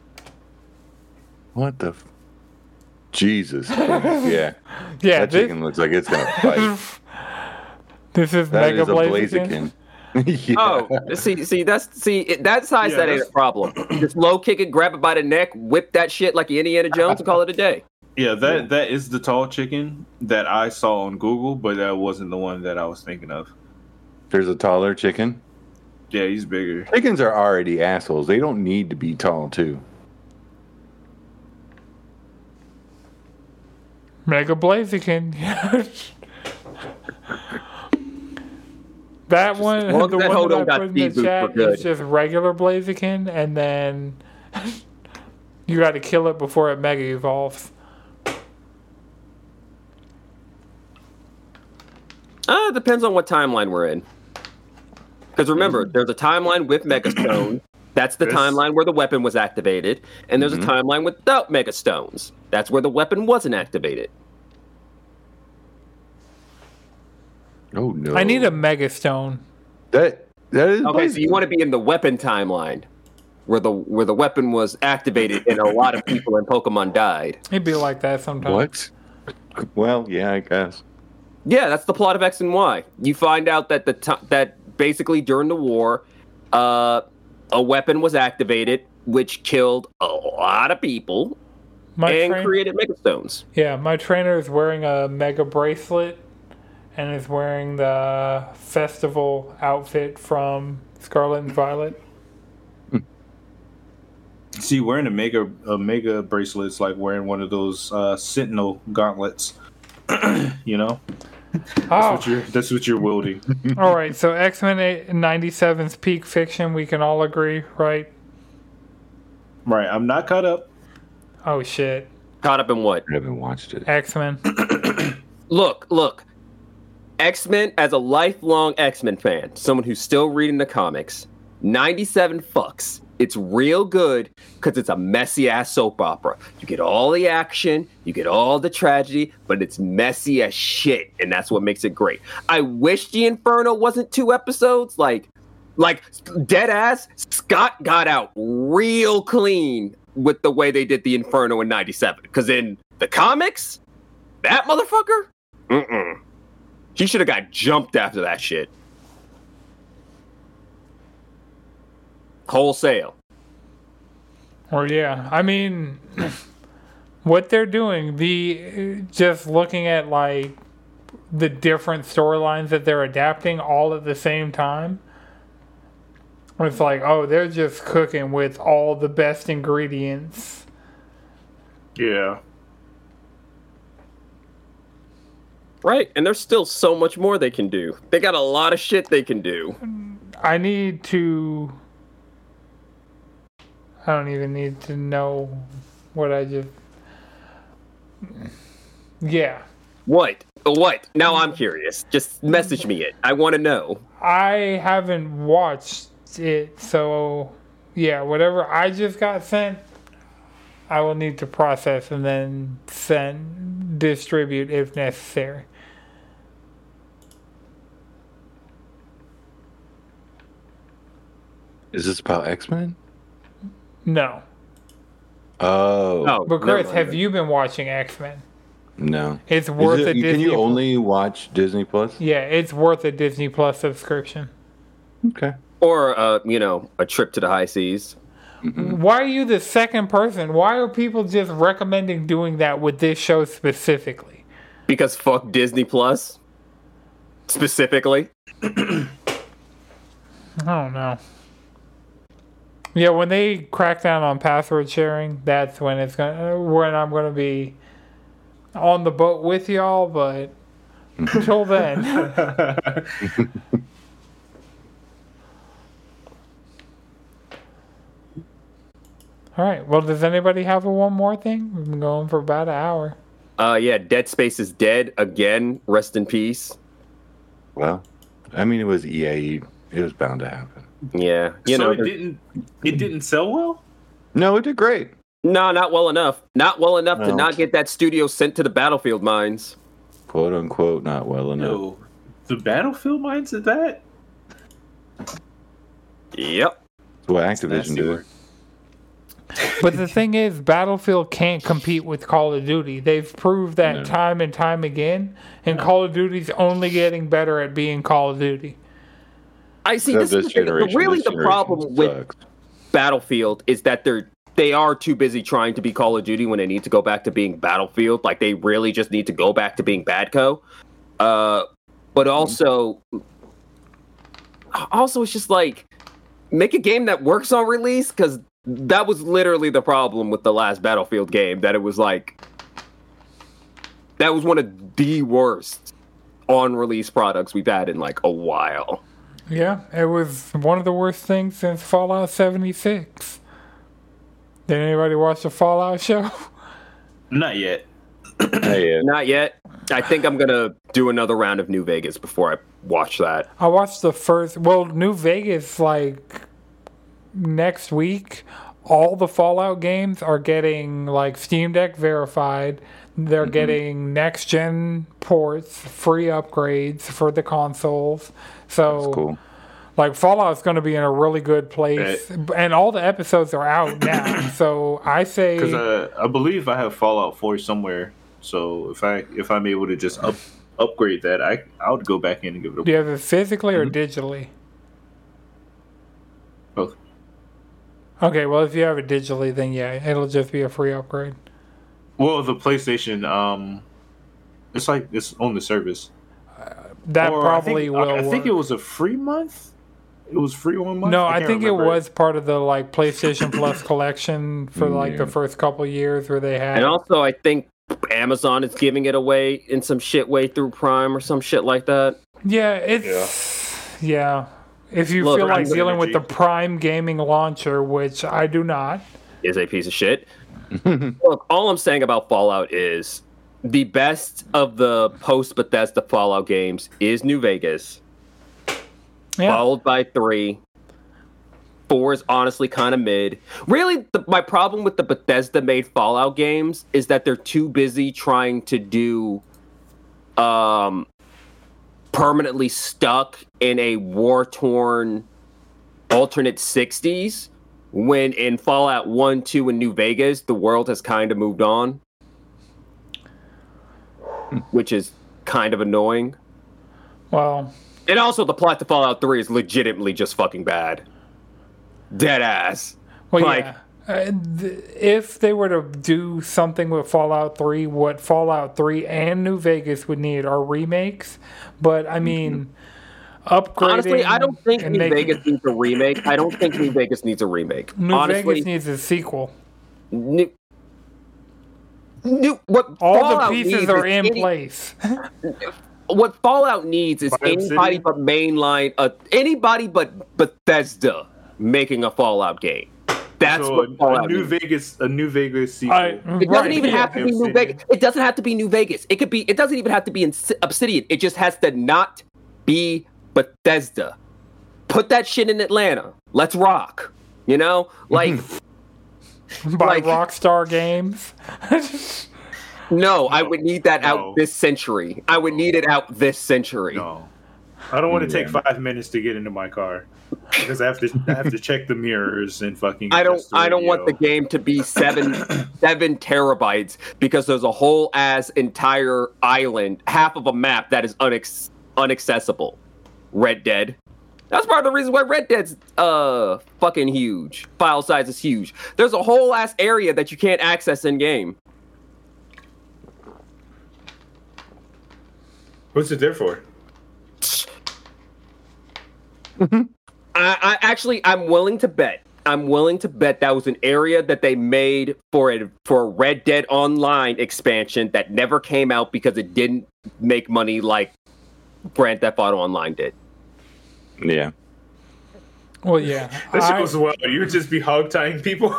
What the? F- Jesus. Christ. Yeah. Yeah, That this, chicken looks like it's gonna fight. this is That Mega is a Blaziken. Blaziken. Yeah. Oh, see, see, that's see it, that size. Yeah, that ain't that's- a problem. Just low kick it, grab it by the neck, whip that shit like Indiana Jones, and call it a day. Yeah, that Yeah. that is the tall chicken that I saw on Google, but that wasn't the one that I was thinking of. There's a taller chicken. Yeah, he's bigger. Chickens are already assholes. They don't need to be tall too. Mega Blaziken. That one, long the as that one hoe that I don't got put in the speed boost, chat we're good. is just regular Blaziken, and then you got to kill it before it Mega evolves. Uh, it depends on what timeline we're in. Because remember, there's a timeline with Mega Stone. That's the Yes. timeline where the weapon was activated. And there's Mhm. a timeline without Mega Stones. That's where the weapon wasn't activated. Oh no! I need a Mega Stone. that. That is Okay, so you Blaziken. want to be in the weapon timeline. Where the where the weapon was activated and a lot of people in Pokemon died. It'd be like that sometimes. What? Well, yeah, I guess. Yeah, that's the plot of X and Y. You find out that the t- that basically during the war, uh, a weapon was activated, which killed a lot of people My and train- created Megastones. Yeah, my trainer is wearing a Mega bracelet and is wearing the festival outfit from Scarlet and Violet. See, wearing a mega a mega bracelet is like wearing one of those uh, Sentinel gauntlets. You know, that's Oh, what you're that's what you're wielding. all right. So X-Men ninety-seven's peak fiction, we can all agree, right? Right, I'm not caught up. Oh shit, Caught up in what? I haven't watched it. X-Men. Look, look. X-Men, as a lifelong X-Men fan, someone who's still reading the comics, ninety-seven fucks. It's real good because it's a messy ass soap opera. You get all the action, you get all the tragedy, but it's messy as shit, and that's what makes it great. I wish the Inferno wasn't two episodes. Like, like dead ass. Scott got out real clean with the way they did the Inferno in ninety-seven. Because in the comics, that motherfucker, mm-mm. He should have got jumped after that shit. Wholesale. Or yeah, I mean, what they're doing, the just looking at like the different storylines that they're adapting all at the same time. It's like, oh, they're just cooking with all the best ingredients. Yeah, Right, and there's still so much more they can do. They got a lot of shit they can do. I need to. I don't even need to know what I just. Yeah. What? What? Now I'm curious. Just message me it. I want to know. I haven't watched it, so yeah, whatever I just got sent, I will need to process and then send, distribute if necessary. Is this about X-Men? No. Oh. Oh, But never Chris, mind. have you been watching X-Men? No. It's worth Is a it, Disney. Can you Plus- only watch Disney Plus? Yeah, it's worth a Disney Plus subscription. Okay. Or, uh, you know, a trip to the high seas. Mm-hmm. Why are you the second person? Why are people just recommending doing that with this show specifically? Because fuck Disney Plus. Specifically. I don't know. Yeah, when they crack down on password sharing, that's when it's gonna when I'm gonna be on the boat with y'all. But until then, all right. Well, does anybody have a one more thing? We've been going for about an hour. Uh, yeah, Dead Space is dead again. Rest in peace. Well, I mean, it was E A. It was bound to happen. Yeah, you so know, it didn't. It didn't sell well. No, it did great. no, not well enough. Not well enough to No. not get that studio sent to the battlefield mines. Quote unquote, not well enough. No, the Battlefield mines at that. Yep. That's what Activision Nasty did. work. But the thing is, Battlefield can't compete with Call of Duty. They've proved that No. time and time again, and Call of Duty's only getting better at being Call of Duty. I see. Except This, this is the thing. generation, really this the generation problem with sucks. Battlefield is that they're they are too busy trying to be Call of Duty when they need to go back to being Battlefield. Like they really just need to go back to being Badco. Uh, but also, also it's just like make a game that works on release, because that was literally the problem with the last Battlefield game. That it was like that was one of the worst on release products we've had in like a while. Yeah, it was one of the worst things since Fallout seventy-six. Did anybody watch the Fallout show? Not yet. Hey, uh, Not yet. I think I'm gonna do another round of New Vegas before I watch that. I watched the first. Well, New Vegas, like next week, all the Fallout games are getting like Steam Deck verified. They're Mm-hmm. getting next gen ports, free upgrades for the consoles. So, that's cool. like Fallout's going to be in a really good place, and all the episodes are out now. So I say, Because uh, I believe I have Fallout four somewhere. So if I if I'm able to just up upgrade that, I I would go back in and give it a do you have it physically or Mhm. digitally? both. Okay, well if you have it digitally, then yeah, it'll just be a free upgrade. Well, the PlayStation, um, it's like it's on the service. That Or probably I think, will. I, I think work. it was a free month. It was free one month. No, I can't think remember. it was part of the like PlayStation Plus collection for like the Yeah. first couple years where they had. And also, I think Amazon is giving it away in some shit way through Prime or some shit like that. Yeah, it's yeah. If you Look, feel like Prime's dealing with the energy. Prime gaming launcher, which I do not. Is a piece of shit. Look, all I'm saying about Fallout is the best of the post Bethesda Fallout games is New Vegas, Yeah, followed by three. Four is honestly kind of mid. Really, the, my problem with the Bethesda made Fallout games is that they're too busy trying to do um, permanently stuck in a war-torn alternate sixties, when in Fallout one, two, and New Vegas, the world has kind of moved on, which is kind of annoying. well, And also, the plot to Fallout three is legitimately just fucking bad. Dead ass. well, Like- yeah. Uh, th- if they were to do something with Fallout three, what Fallout three and New Vegas would need are remakes. But I mean, upgrading. Honestly, I don't think and New making- Vegas needs a remake. I don't think New Vegas needs a remake. New Honestly, Vegas needs a sequel. New, new, what All Fallout the pieces needs are is in any- place. What Fallout needs is Vibe anybody City? but mainline, uh, anybody but Bethesda making a Fallout game. That's So what a, Fallout a New needs. Vegas, a New Vegas sequel. I, It doesn't right, even yeah. have to be New Obsidian. Vegas. It doesn't have to be New Vegas. It could be. It doesn't even have to be in S- Obsidian. It just has to not be Bethesda. Put that shit in Atlanta. Let's rock. You know, like by like- Rockstar Games. no, I would need that No. out this century. I would need it out this century. no, I don't want to Yeah. take five minutes to get into my car because I have to I have to check the mirrors and fucking. I don't adjust the I don't want the radio. game to be seven seven terabytes because there's a whole ass entire island, half of a map that is unac- unaccessible. Red Dead. That's part of the reason why Red Dead's uh fucking huge. File size is huge. There's a whole ass area that you can't access in game. What's it there for? I, I actually I'm willing to bet. I'm willing to bet that was an area that they made for a for a Red Dead Online expansion that never came out because it didn't make money like Grand Theft Auto Online did. Yeah. Well, yeah. That shit I, was wild. You would just be hog tying people.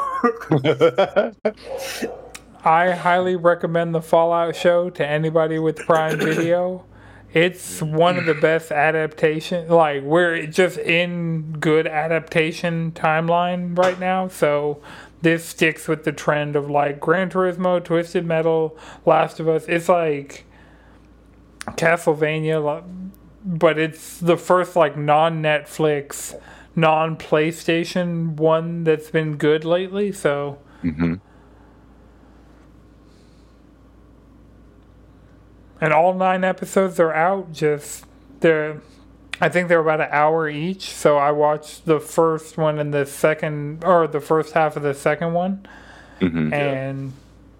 I highly recommend the Fallout show to anybody with Prime Video. It's one of the best adaptation. Like, we're just in good adaptation timeline right now. So this sticks with the trend of like Gran Turismo, Twisted Metal, Last of Us. It's like Castlevania, but it's the first like non-Netflix, non-PlayStation one that's been good lately. So. hmm And all nine episodes are out. Just they're, I think they're about an hour each. So I watched the first one and the second, or the first half of the second one, hmm and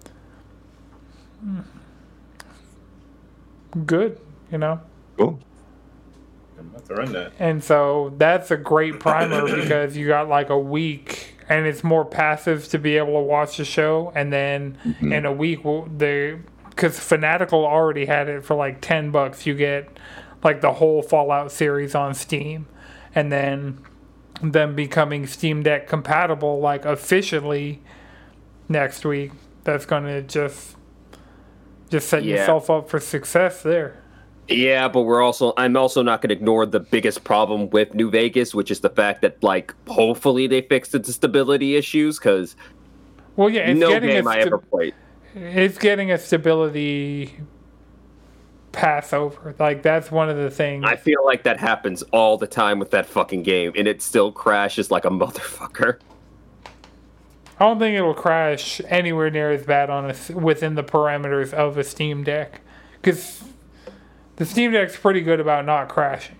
good, you know. Cool. I'm about to run that. And so that's a great primer because you got like a week, and it's more passive to be able to watch the show, and then Mhm. in a week we'll- they. Because Fanatical already had it for like ten bucks. You get like the whole Fallout series on Steam. And then them becoming Steam Deck compatible like officially next week. That's going to just just set Yeah. yourself up for success there. Yeah, but we're also I'm also not going to ignore the biggest problem with New Vegas, which is the fact that like hopefully they fixed the stability issues because Well, yeah, it's no getting game a I sta- ever played. it's getting a stability pass over. Like that's one of the things. I feel like that happens all the time with that fucking game, and it still crashes like a motherfucker. I don't think it'll crash anywhere near as bad on a, s- within the parameters of a Steam Deck, because the Steam Deck's pretty good about not crashing.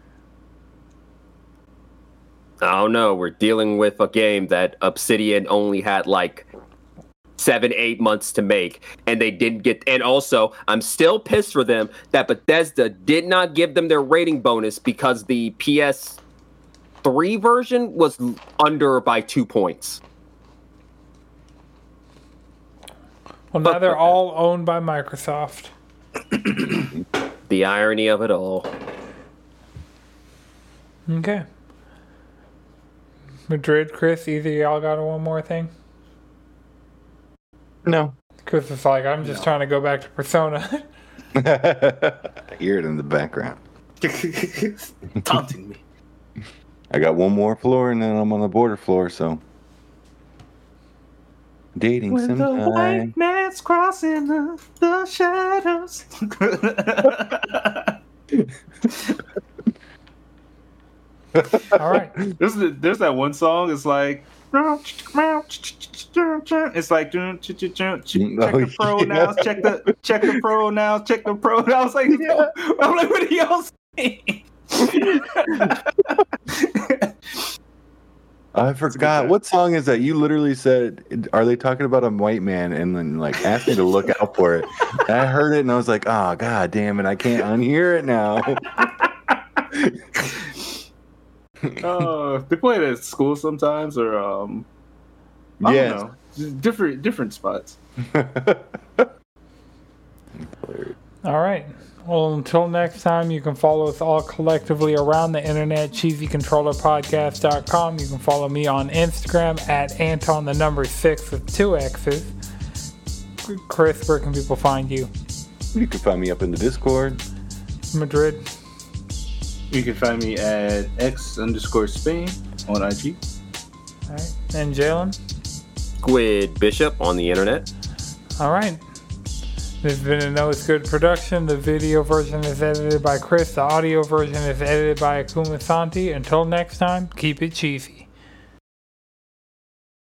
I don't know. We're dealing with a game that Obsidian only had like seven, eight months to make, and they didn't get. And also, I'm still pissed for them that Bethesda did not give them their rating bonus because the P S three version was under by two points. Well, now they're all owned by Microsoft. The irony of it all. Okay. Madrid, Chris, either of y'all got one more thing? No. Chris is like, I'm just trying to go back to Persona. I hear it in the background. Taunting me. I got one more floor and then I'm on the border floor, so. Dating sometime. man's crossing the, the shadows. All right. There's the, there's that one song. It's like it's like check the pronouns, check the check the pronouns, check the pronouns. Like yo, I'm like, what are y'all saying? I forgot. What song is that? You literally said, are they talking about a white man? And then like asked me to look out for it. And I heard it and I was like, oh, god damn it. I can't unhear it now. Uh, they play it at school sometimes, or um, I Yes. don't know, just different different spots. All right. Well, until next time, you can follow us all collectively around the internet, cheesy controller podcast dot com. You can follow me on Instagram at Anton the number six with two X's. Chris, where can people find you? You can find me up in the Discord. Madrid. You can find me at x underscore Spain on I G. All right. And Jalen. Squid Bishop on the internet. All right. This has been a No It's Good production. The video version is edited by Chris. The audio version is edited by Akuma Santi. Until next time, keep it cheesy.